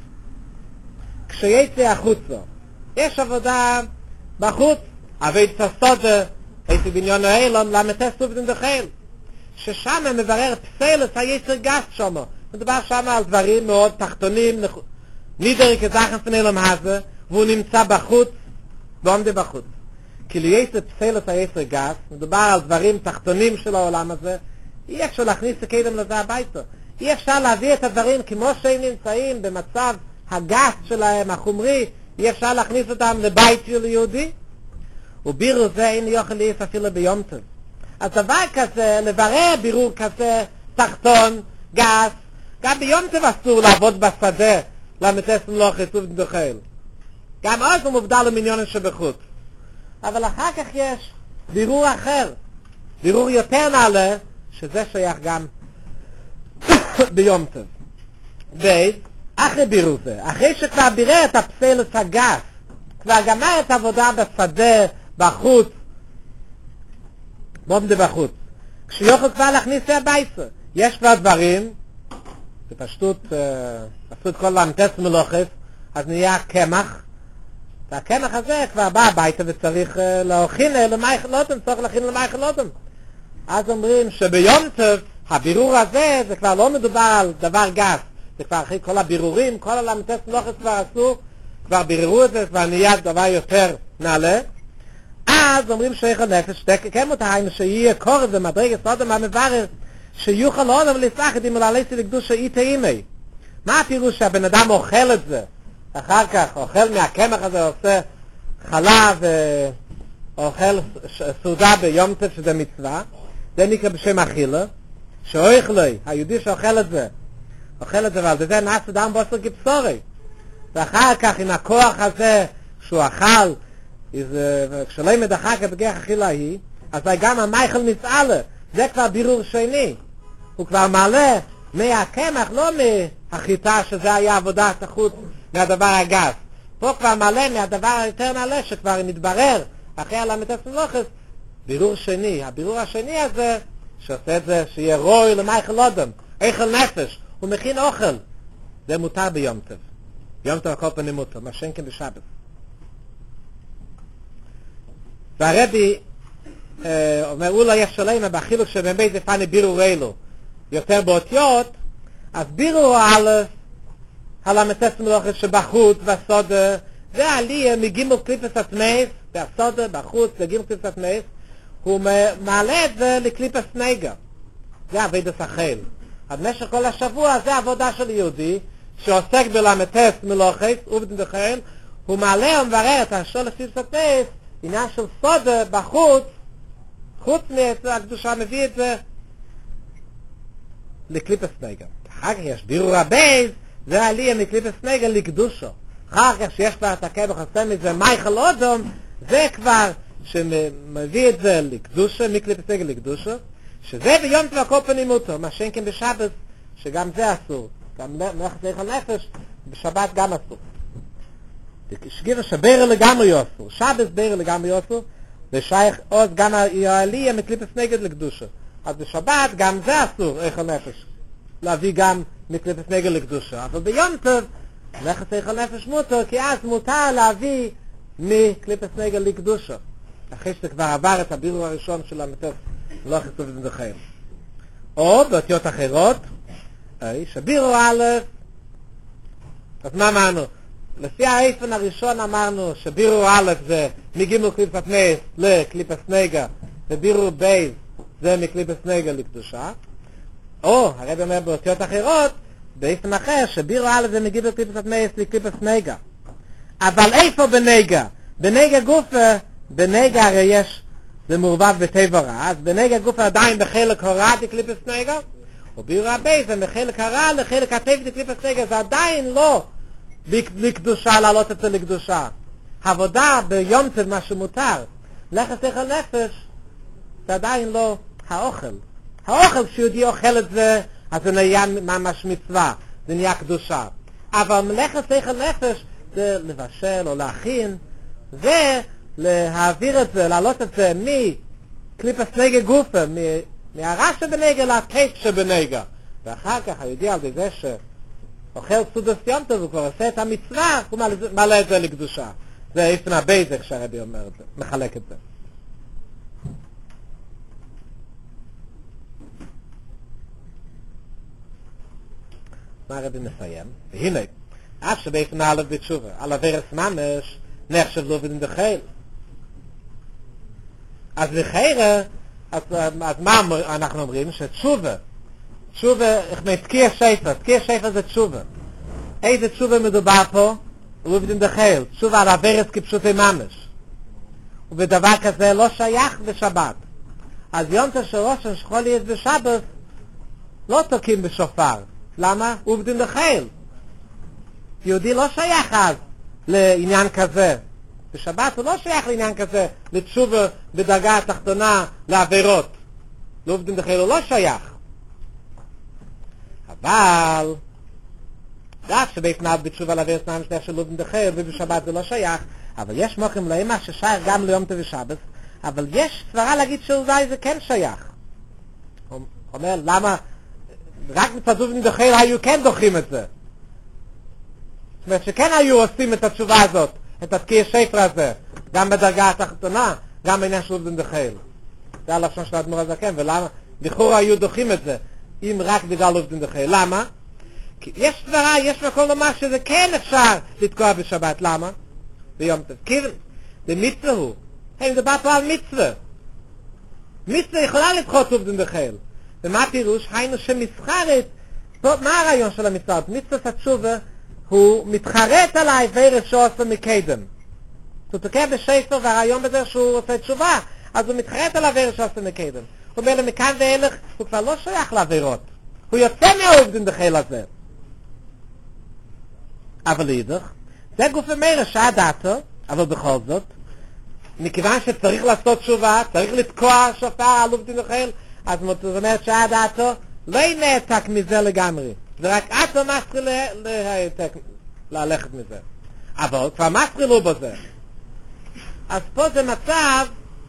כשיצא החוצה, יש עבודה בחוץ, עבד ססודה, הייתי בניון האלון, למתס עובדין בחיל, ששם מברר פסלת היצר גס שם. מדובר שם על דברים מאוד תחתונים, נידרי כזכן פנילם הזה, והוא נמצא בחוץ, ועומד בחוץ. כי ליצר פסלת היצר גס, מדובר על דברים תחתונים של העולם הזה, אי אפשר להכניס את הקדם לזה הביתה. אי אפשר להביא את הדברים כמו שהם נמצאים במצב הגס שלהם, החומרי, אי אפשר להכניס אותם לבית של יהודי. ובירור זה אין יוכל להיס אפילו ביום טוב. אז דבר כזה, לברר בירור כזה, תחתון, גס, גם ביום טוב אסור לעבוד בשדה, למתס מלאכה עובדין בחיל. גם אז הוא מובדל למיליונים שבחוץ. אבל אחר כך יש בירור אחר, בירור יותר נעלה, שזה שייך גם ביום טוב. אחרי בירור זה, אחרי שכבר בירר את הפסלת הגס, כבר גמר את העבודה בשדה, בחוץ, עומד בחוץ. כשיוכל כבר להכניס לבייסה, יש כבר דברים, בפשטות, עשו את כל המתס מלאכת, אז נהיה קמח, והקמח הזה כבר בא הביתה וצריך להכין למה יחלותם, צריך להכין למה יחלותם. אז אומרים שביום טוב, הבירור הזה, זה כבר לא מדובר על דבר גס, זה כבר אחרי כל הבירורים, כל המתס מלאכת כבר עשו, כבר ביררו את זה, כבר נהיה דבר יותר נעלה. אז אומרים שייך הנפש, כמו תהיינו שיהיה קורא ומדרגת סודם המברר, שיוכל לעולם ולסחת אם ולעלסי לקדוש אי תאימי. מה הפירוש שהבן אדם אוכל את זה? אחר כך אוכל מהקמח הזה, עושה חלב, אוכל סעודה ביום טוב שזה מצווה, זה נקרא בשם אכילה, שאוכלי, היהודי שאוכל את זה, ועל זה נעשה דם בוסר כבשורי. ואחר כך עם הכוח הזה שהוא אכל, כשלא ימד אחר כך בגח אכילה היא, אז גם המייכל מצעלה, זה כבר בירור שני. הוא כבר מעלה מהקמח, לא מהחיטה שזה היה עבודת החוץ מהדבר הגס. פה כבר מעלה מהדבר היותר נעלה שכבר מתברר אחרי הלמתס מלאכת, בירור שני. הבירור השני הזה, שעושה את זה שיהיה רוי למייכל אדם, איכל נפש, הוא מכין אוכל. זה מותר ביום טוב. יום טוב הכל פנים מותר, מה שאין כן בשבת. והרבי אומר, אולי יש שלמה בחילוק שבאמת זה פני בירור אלו יותר באותיות, אז בירור על המתס מלאכת שבחוץ והסודה, זה עלייה מגימל קליפס התמייס, והסודה בחוץ וגימל קליפס התמייס, הוא מעלה את זה לקליפס נגע. זה עבודת החל. עד משך כל השבוע זה עבודה של יהודי, שעוסק בלמתס מלאכת, עובדין בחיל, הוא מעלה ומברר את השולש קליפס התמייס, עניין של סודה בחוץ, חוץ מהקדושה מביא את זה לקליפס נגע. אחר כך יש בירור הבייס, זה עלייה מקליפס נגע לקדושו. אחר כך שיש כבר את הקבח הסמי, זה מייכל אודום, זה כבר שמביא את זה לקדושו, מקליפס נגע לקדושו, שזה ביום טוב הכל פנים אותו, מה שאין כן בשבת, שגם זה אסור. גם מלאכת איכל נפש, בשבת גם אסור. שגירה שבירה לגמרי אסור, שבת בירה לגמרי אסור, ושייך עוד גם העלייה מקליפס נגד לקדושה. אז בשבת גם זה אסור, איכל נפש. להביא גם מקליפס נגד לקדושה. אבל ביום טוב, מלאכת איכל נפש מותר, כי אז מותר להביא מקליפס נגד לקדושה. אחרי שזה כבר עבר את הבירור הראשון של המתס, לא חסוב את זה חיים. או באותיות אחרות, שבירור א', אז מה אמרנו? לפי האופן הראשון אמרנו שבירור א' זה מגימל קליפת נס לקליפת נגע, ובירור בייז זה מקליפת נגע לקדושה. או, הרב אומר באותיות אחרות, באופן אחר, שבירור א' זה מגימל קליפת נס לקליפת נגע. אבל איפה בנגע? בנגע גופה, בנגע הרי יש, זה מעורבב בטבע רע, אז בנגע גופה עדיין בחלק הרע לקליפת נגע, ובירור הבייז זה מחלק הרע לחלק הטבע לקליפת נגע, זה עדיין לא לקדושה, לעלות את זה לקדושה. העבודה ביום טוב מה שמותר, לכס שכל נפש, זה עדיין לא האוכל. האוכל כשיהודי אוכל את זה, אז זה נהיה ממש מצווה, זה נהיה קדושה. אבל מלאכת שכל נפש זה לבשל או להכין, זה להעביר את זה, לעלות את זה מקליפת נגע גופה, מהרע שבנגע לטייט שבנגע. ואחר כך היהודי על זה אוכל סודות יום טוב, הוא כבר עושה את המצווה, הוא מעלה את זה לקדושה. זה איפן הבייז, איך שהרבי אומר את זה, מחלק את זה. מה הרבי מסיים? והנה, אף שבאיפן א' בתשובה, על עבירת ממש, נחשב לא בדין דחייל. אז לחיירה, אז מה אנחנו אומרים? שתשובה, תקיע שפר זה תשובה. איזה תשובה מדובר פה? הוא בדין דחייל, תשובה על עבירת כפשוטי ממש. ובדבר כזה לא שייך בשבת. אז יום של ראשון שחול יש בשבת, לא תוקים בשופר. למה? הוא בדין דחייל. יהודי לא שייך אז לעניין כזה. בשבת הוא לא שייך לעניין כזה, לתשובה בדרגה התחתונה לעבירות. לא בדין דחייל הוא לא שייך. אבל רק שבהתנהל בתשובה לעבירת ממש דרך של לא בדין דחייל ובשבת זה לא שייך, אבל יש מוכרים לאמא ששייך גם ליום טוב ושבת, אבל יש סברה להגיד שאולי זה כן שייך. הוא אומר, למה רק מצד בדין דחייל היו כן דוחים את זה? זאת אומרת שכן היו עושים את התשובה הזאת, את התקיע שפר הזה, גם בדרגה התחתונה, גם בעניין של בדין דחייל. זה הלשון של האדמו"ר הזקן, ולמה? לכאורה היו דוחים את זה, אם רק בגלל בדין דחייל. למה? כי יש סברה, יש מקום לומר שזה כן אפשר לתקוע בשבת. למה? ביום טוב. כי זה מצווה הוא. הם מדבר פה על מצווה. מצווה יכולה לדחות בדין דחייל. ומה פירוש? היינו שמסחרת, מה הרעיון של המצווה? מצווה התשובה הוא מתחרט על העבירת שעושה מקדם. הוא תוקע בשפר והרעיון בזה שהוא עושה תשובה, אז הוא מתחרט על העבירת שעושה מקדם. הוא אומר למכאן ואילך, הוא כבר לא שייך לעבירות. הוא יוצא מהעובדין דחייל הזה. אבל לידך, זה גוף ומרש שעדתו, אבל בכל זאת, מכיוון שצריך לעשות תשובה, צריך לתקוע שופר על עובדין דחייל, אז זאת אומרת שעדתו לא נעתק מזה לגמרי. זה רק את לא מסתחיל ללכת מזה. אבל כבר מסתחילו בזה. אז פה זה מצב,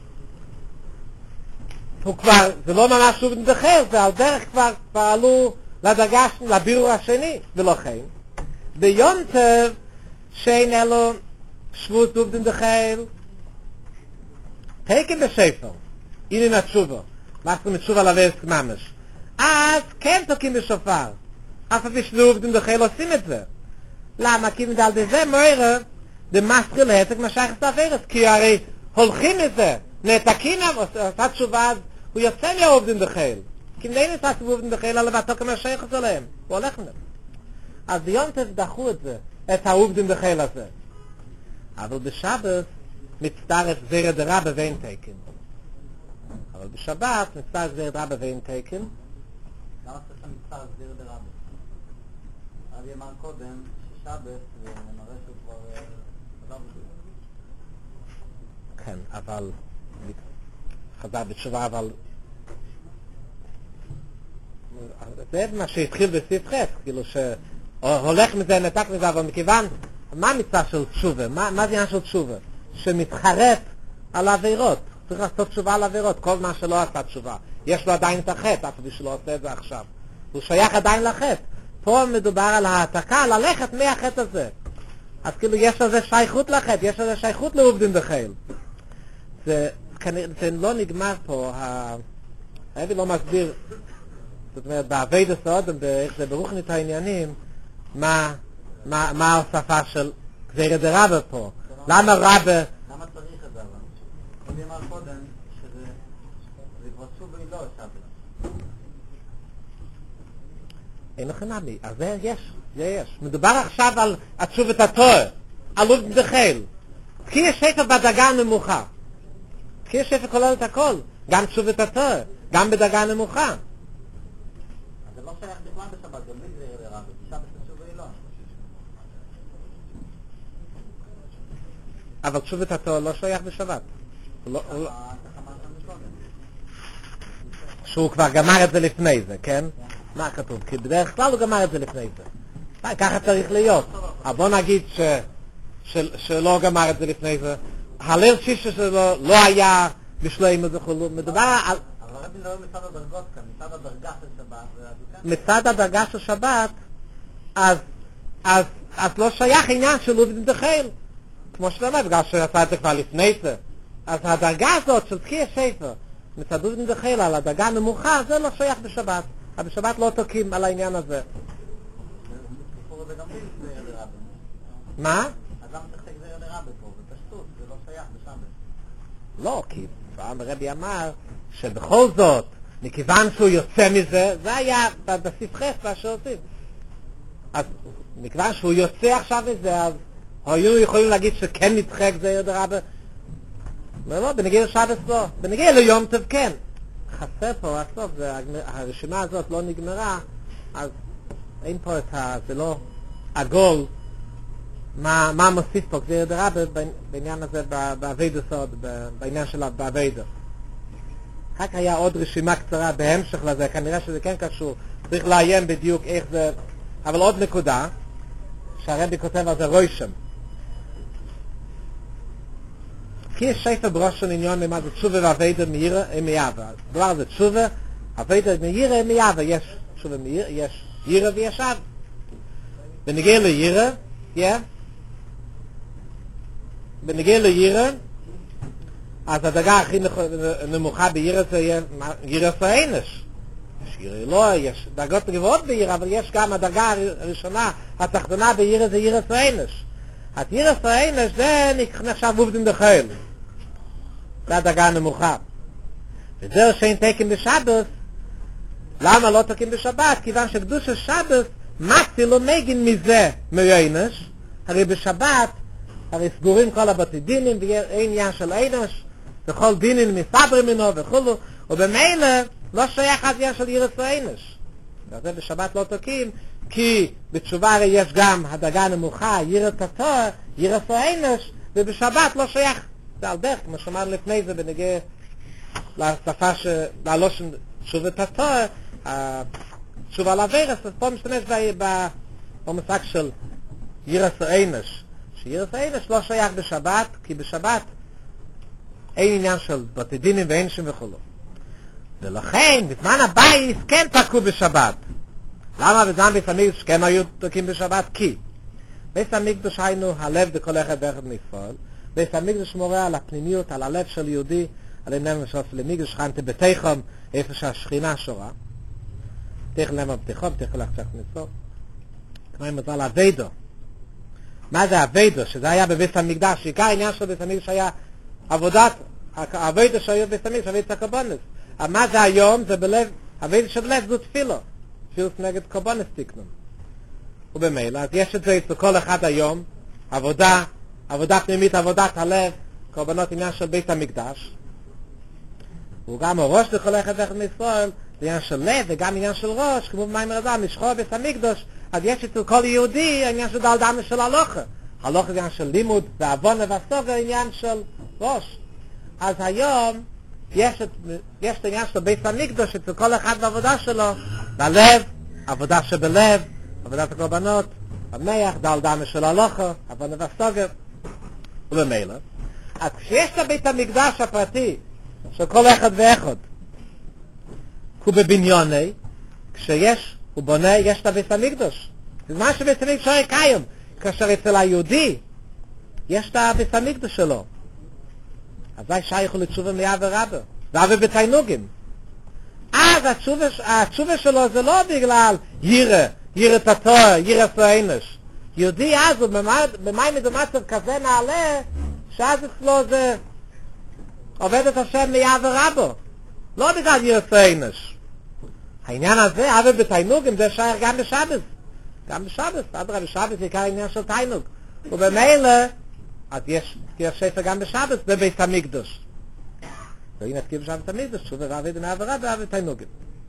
הוא כבר, זה לא ממש שוב נדחר, זה על דרך כבר עלו לדרגה, לבירור השני, ולא כן. ביום טוב, שאין אלו שבות עובדין דחייל, תקן בשפר, הנה התשובה, מסתרים תשובה לעבירת ממש. אז כן תוקים בשופר. אף על פי שזה עובדין דחייל עושים את זה. למה? כי מדל בזה מוירה, זה מסתחיל להתק משך את העבירת, כי הרי הולכים לזה, נעתקים, עושה תשובה, הוא יוצא מהעובדין דחייל. כי מדי נעשה עובדין דחייל, אלא בתו כמשך את עליהם. הוא הולך להם. אז ביום טוב דחו את זה, את העובדין דחייל הזה. אבל בשבת מצטרף זרע דרבה ואין תקן. אבל בשבת מצטרף זרע דרבה ואין תקן. למה צריך מצטרף זרע דרבה? הרבי אמר קודם ששבת ומראה שהוא כבר חזר בתשובה. כן, אבל חזר בתשובה, אבל זה מה שהתחיל בסעיף ח', כאילו שהולך מזה, נתק מזה, אבל מכיוון, מה המצווה של תשובה? מה זה עניין של תשובה? שמתחרט על העבירות. צריך לעשות תשובה על העבירות, כל מה שלא עשה תשובה. יש לו עדיין את החטא, אף אחד שלא עושה את זה עכשיו. הוא שייך עדיין לחטא. פה מדובר על העתקה, ללכת מהחטא הזה. אז כאילו יש לזה שייכות לחטא, יש לזה שייכות לעובדין דחייל. זה לא נגמר פה, הרבי לא מסביר, זאת אומרת, בעבודת האדם, איך זה ברוחנית העניינים, מה ההוספה של גזירה דרבה פה. למה רבה? למה צריך את זה אבל? רבי אמר קודם שזה כבר תשובה היא לא שבת. אין לך נמי, אז זה יש. מדובר עכשיו על התשובת התואר, על לוב דחל. כי יש שפר בדרגה הנמוכה. כי יש שפר כולל את הכל, גם תשובת התואר, גם בדרגה הנמוכה. אז זה לא שייך בכלל בשבת, גם בלי גזירה דרבה, בשבת התשובה היא לא. אבל תשובת התואר לא שייך בשבת. שהוא כבר גמר את זה לפני זה, כן? מה כתוב? כי בדרך כלל הוא גמר את זה לפני זה. ככה צריך להיות. אבל בוא נגיד שלא גמר את זה לפני זה. הליל שישה שלו לא היה בשלום וכולו. מדובר על... אבל רבי לא מצד הדרגות כאן, מצד הדרגה של שבת. מצד הדרגה של שבת, אז לא שייך עניין של לוב דחל. כמו שאתה בגלל שעשה את זה כבר לפני זה. אז הדרגה הזאת של תקיע שפר, מצד לוב דחל על הדרגה הנמוכה, זה לא שייך בשבת. אבל בשבת לא תוקים על העניין הזה. מה? אז למה צריך גזירה דרבה פה? בפשטות, זה לא שייך בשבת. לא, כי פעם הרבי אמר שבכל זאת, מכיוון שהוא יוצא מזה, זה היה בסעיף חס והשעותים. אז מכיוון שהוא יוצא עכשיו מזה, אז היו יכולים להגיד שכן נדחה גזירה דרבה. לא, בנגיע לשבת לא. בנגיע ליום טוב כן. חסר פה, הסוף, הרשימה הזאת לא נגמרה, אז אין פה את זה לא עגול, מה מוסיף פה גזירה דרבה בעניין הזה בעבודה סוד, בעניין שלה בעבודה. אחר כך היה עוד רשימה קצרה בהמשך לזה, כנראה שזה כן קשור, צריך לעיין בדיוק איך זה, אבל עוד נקודה, שהרבי כותב על זה רוישם. כי יש שפר בראשון עניון למה זה תשובה ועבודה מהירה ומייבה. דבר זה תשובה, עבודה מהירה ומייבה. יש תשובה מהירה, יש ירה ויש אב. בנגיע לירה, בנגיע לירה, אז הדרגה הכי נמוכה בירה זה ירה פאינש. יש ירה אלוה, יש דרגות גבוהות בירה, אבל יש גם הדרגה הראשונה, התחתונה בירה זה ירה פאינש. התירס האינש זה נחשב עובדים דחל. זה הדרגה הנמוכה. וזהו שאין תקים בשבת. למה לא תקים בשבת? כיוון שקדוש השבת מצי לא מגין מזה מאינש. הרי בשבת, הרי סגורים כל הבתי דינים, ואין עניין של אינש, וכל דינים מסבר ממנו וכולו, ובמילא לא שייך עד עניין של ירס האינש. וזה בשבת לא תקים, כי בתשובה הרי יש גם הדרגה הנמוכה, יראת התואר, יראת האינש, ובשבת לא שייך. זה על דרך, כמו שאמרנו לפני זה, בנגיע לשפה להלושן תשובת התואר, תשובה לעבירס, אז פה משתמש במושג של יראת האינש. שיראת האינש לא שייך בשבת, כי בשבת אין עניין של בתדינים ואינשים וכולו. ולכן, בזמן הבייס כן תקעו בשבת. למה בזמן בית המקדוש כן היו תוקים בשבת? כי בית המקדוש היינו הלב דכל אחד ואחד מישראל. בית המקדוש מורה על הפנימיות, על הלב של יהודי, על עניין של המקדוש שכנתי בתיכם, איפה שהשכינה שורה. תיכם למה בתיכם, תיכם לחצת ניסו. כמו אם זה על הווידו. מה זה הווידו? שזה היה בבית המקדש. עיקר העניין של בית המקדוש היה עבודת, הווידו שהיו בבית המקדוש, הווידו הקורבנות. מה זה היום? זה בלב, הווידו של לב זו תפילו. תפילוס נגד קורבנות תיקנון. ובמילא, אז יש את זה אצל כל אחד היום, עבודה פנימית, עבודת הלב, קורבנות עניין של בית המקדש. וגם הראש לכל אחד ואחד מישראל, זה עניין של לב וגם עניין של ראש, כמו במים רזם, משחור בית המקדוש, אז יש אצל כל יהודי עניין של דלדמה של הלוכה. הלוכה זה עניין של לימוד, והעוונה והסוגר עניין של ראש. אז היום, יש את העניין של בית המקדוש אצל כל אחד בעבודה שלו, בלב, עבודה שבלב, עבודת הקורבנות, המח, דלדמה של הלוכה, עוונה והסוגר, ובמילא. אז כשיש את בית המקדש הפרטי, של כל אחד ואחד, הוא בבניוני, כשיש, הוא בונה, יש את בית המקדוש. זה מה שבית המקדוש שואר קיים, כאשר אצל היהודי, יש את בית המקדוש שלו. אז זה שייך לתשובה מיה ורבה, ורבה בתיינוגים. אז התשובה שלו זה לא בגלל יראת התואר, יראת האינש. יהודי אז הוא במים במצב כזה נעלה, שאז אצלו זה עובד את השם מיעב ורבו. לא בגלל יראת העונש. העניין הזה, אבל בתיינוגים זה שייך גם בשבת. גם בשבת, אדרבה בשבת זה עיקר העניין של תיינוג. ובמילא, אז יש קיר שפר גם בשבת בבית המקדוש. והנה תקיר בשבת המקדוש, שוב ועבד מעברה ועבד תיינוגים.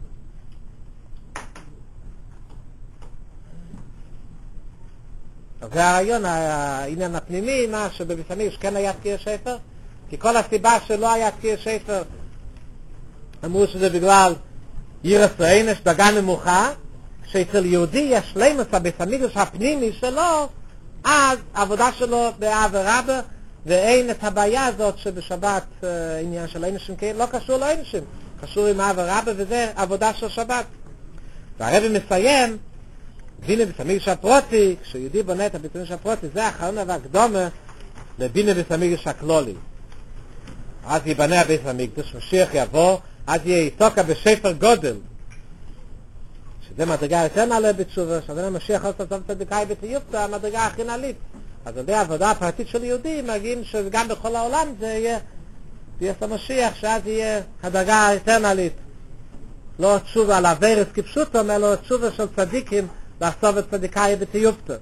אז זה הרעיון, העניין הפנימי, מה שבבית המקדוש כן היה תקיר שפר, כי כל הסיבה שלא היה תקיר שפר, אמרו שזה בגלל יראת העונש, דרגה נמוכה, שאצל יהודי יש שלמות בבית המקדוש הפנימי שלו, אז העבודה שלו באב ורבא, ואין את הבעיה הזאת שבשבת עניין של עונשים לא קשור לעונשים, קשור עם אב ורבא, וזה עבודה של שבת. והרבי מסיים, בינה בית המקדוש הפרוטי, כשיהודי בונה את בית המקדוש הפרוטי, זה האחרונה והקדומה לבינה בית המקדוש הכלולי. אז ייבנה הבית המקדוש, משיח יבוא, אז יהיה תוקע בשפר גודל, שזה מדרגה יותר נעלה בתשובה, שזה משיח עושה טוב צדיקאי בתיופתא, המדרגה הכי נעלית. אז על ידי העבודה הפרטית של יהודים, מגיעים שגם בכל העולם זה יהיה, תהיה המשיח, שאז יהיה הדרגה יותר נעלית. לא תשובה על הוורס כפשוטום, אלא תשובה של צדיקים, לעשות את צדיקאי בתיופתא.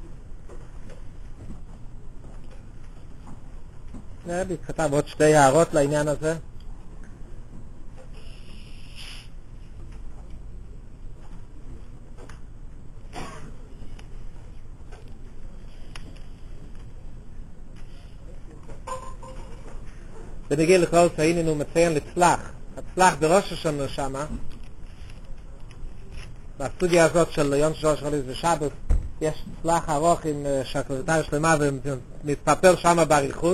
רבי כתב עוד שתי הערות לעניין הזה. ונגיע לכל סעינין הוא מציין לצלח. הצלח בראש השנה שמה, בסטודיה הזאת של יום שלוש חליס ושבת, יש צלח ארוך עם שקלטה שלמה ומתפפל שמה בעריכות.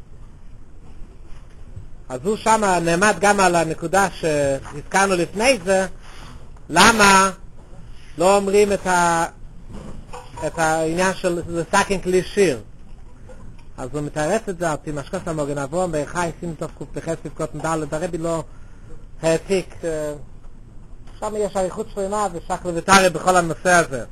אז הוא שמה נעמד גם על הנקודה שהזכרנו לפני זה, למה לא אומרים את העניין של לסכן כלי שיר. אז הוא מתארץ את זה על פי משקוס המוגן אברום בחי שים טוב קוף בחסף קוטן דלת, הרבי לא העתיק, שם יש עריכות שלמה ושקל וטרי בכל הנושא הזה.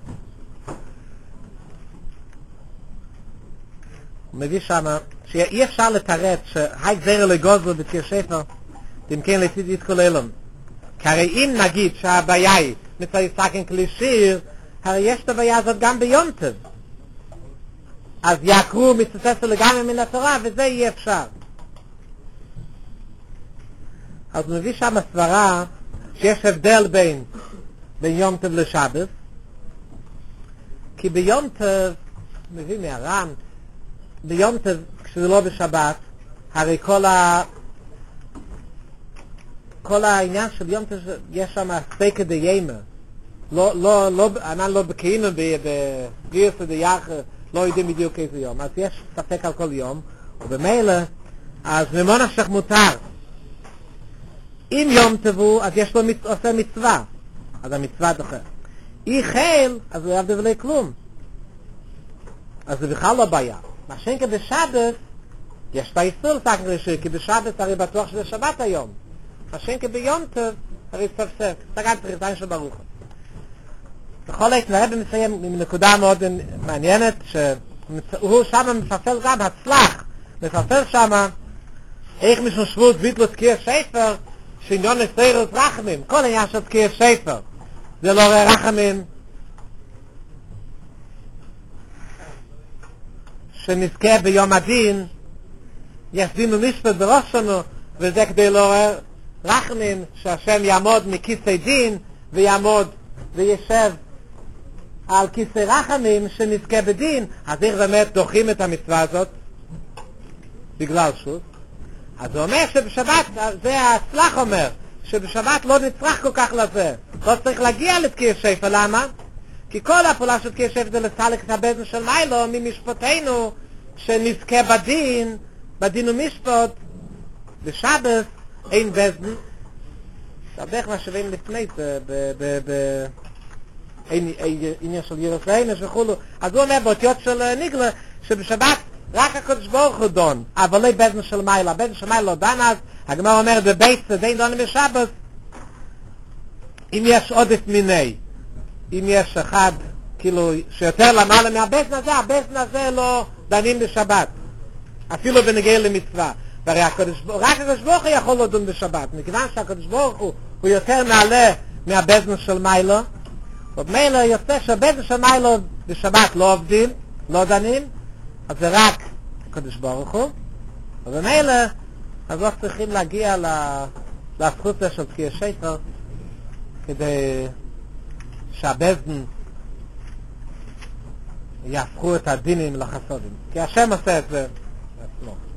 הוא מביא שם שאי אפשר לתרץ שהי גזר לגוזלו בתקיר שפר תמכן לציד יתכל אלון, כי הרי אם נגיד שהבעיה היא מצד סכן כלי שיר, הרי יש את הבעיה הזאת גם ביונטב, אז יעקרו מצטסר לגמרי מן התורה, וזה יהיה אפשר. אז הוא מביא שם סברה שיש הבדל בין יום טוב לשבת, כי ביום טוב, מביא מהר"ן, ביום טוב, כשזה לא בשבת, הרי כל העניין של יום טוב, יש שם ספקא דיימא, לא בקיינו בגירסא דייחא, לא יודעים בדיוק איזה יום, אז יש ספק על כל יום, ובמילא, אז ממונח מותר. אם יום טבו, אז יש לו עושה מצווה, אז המצווה דוחה. אי חיל, אז הוא יעבד ולא כלום. אז זה בכלל לא בעיה. מה שאין כבשבת, יש את האיסור לסכן לשיר, כי בשבת הרי בטוח שזה שבת היום. מה שאין כביום טוב, הרי ספסף. סגן פריחתיים של ברוך. בכל ההתנהל במסיים עם נקודה מאוד מעניינת, שהוא שם מפרסל גם הצלח, מפרסל שם איך משום שבועות ביטלו תקיר שפר, שעניון לסיירות רחמים, כל העניין של תקיר שפר, זה לא רחמים, שנזכה ביום הדין, יש דין ומשפט בראש לנו, וזה כדי לעורר רחמים, שהשם יעמוד מכיסא דין, ויעמוד וישב על כיסא רחמים שנזכה בדין. אז איך באמת דוחים את המצווה הזאת? בגלל שוב. אז הוא אומר שבשבת, זה הצלח אומר, שבשבת לא נצטרך כל כך לזה. לא צריך להגיע לתקיר שפר, למה? כי כל הפעולה של תקיר שפר זה לסלק את הבזן של מיילו ממשפטנו, שנזכה בדין ומשפט. בשבת אין בזן. סבך מה שווים לפני זה, עניין של יראת העונש וכולו. אז הוא אומר באותיות של ניגלה שבשבת רק הקדוש ברוך הוא דון, אבל לא בזן של מיילה. בזן של מיילה לא דן, אז הגמרא אומר בבית זה אין דון בשבת אם יש עודף מיני, אם יש אחד כאילו, שיותר למעלה מהבסן הזה, הבסן הזה לא דנים בשבת. אפילו בנגיע למצווה. והרי רק הקדוש ברוך הוא יכול לדון בשבת. מכיוון שהקדוש ברוך הוא יותר נעלה מהבסן של מיילו, ובמילא יוצא שהבסן של מיילו בשבת לא עובדים, לא דנים, אז זה רק הקדוש ברוך הוא. ובמילא, אז לא צריכים להגיע לזכות של תקיע שטר, כדי שהבסן יהפכו את הדינים לחסודים. כי השם עושה את זה עצמו.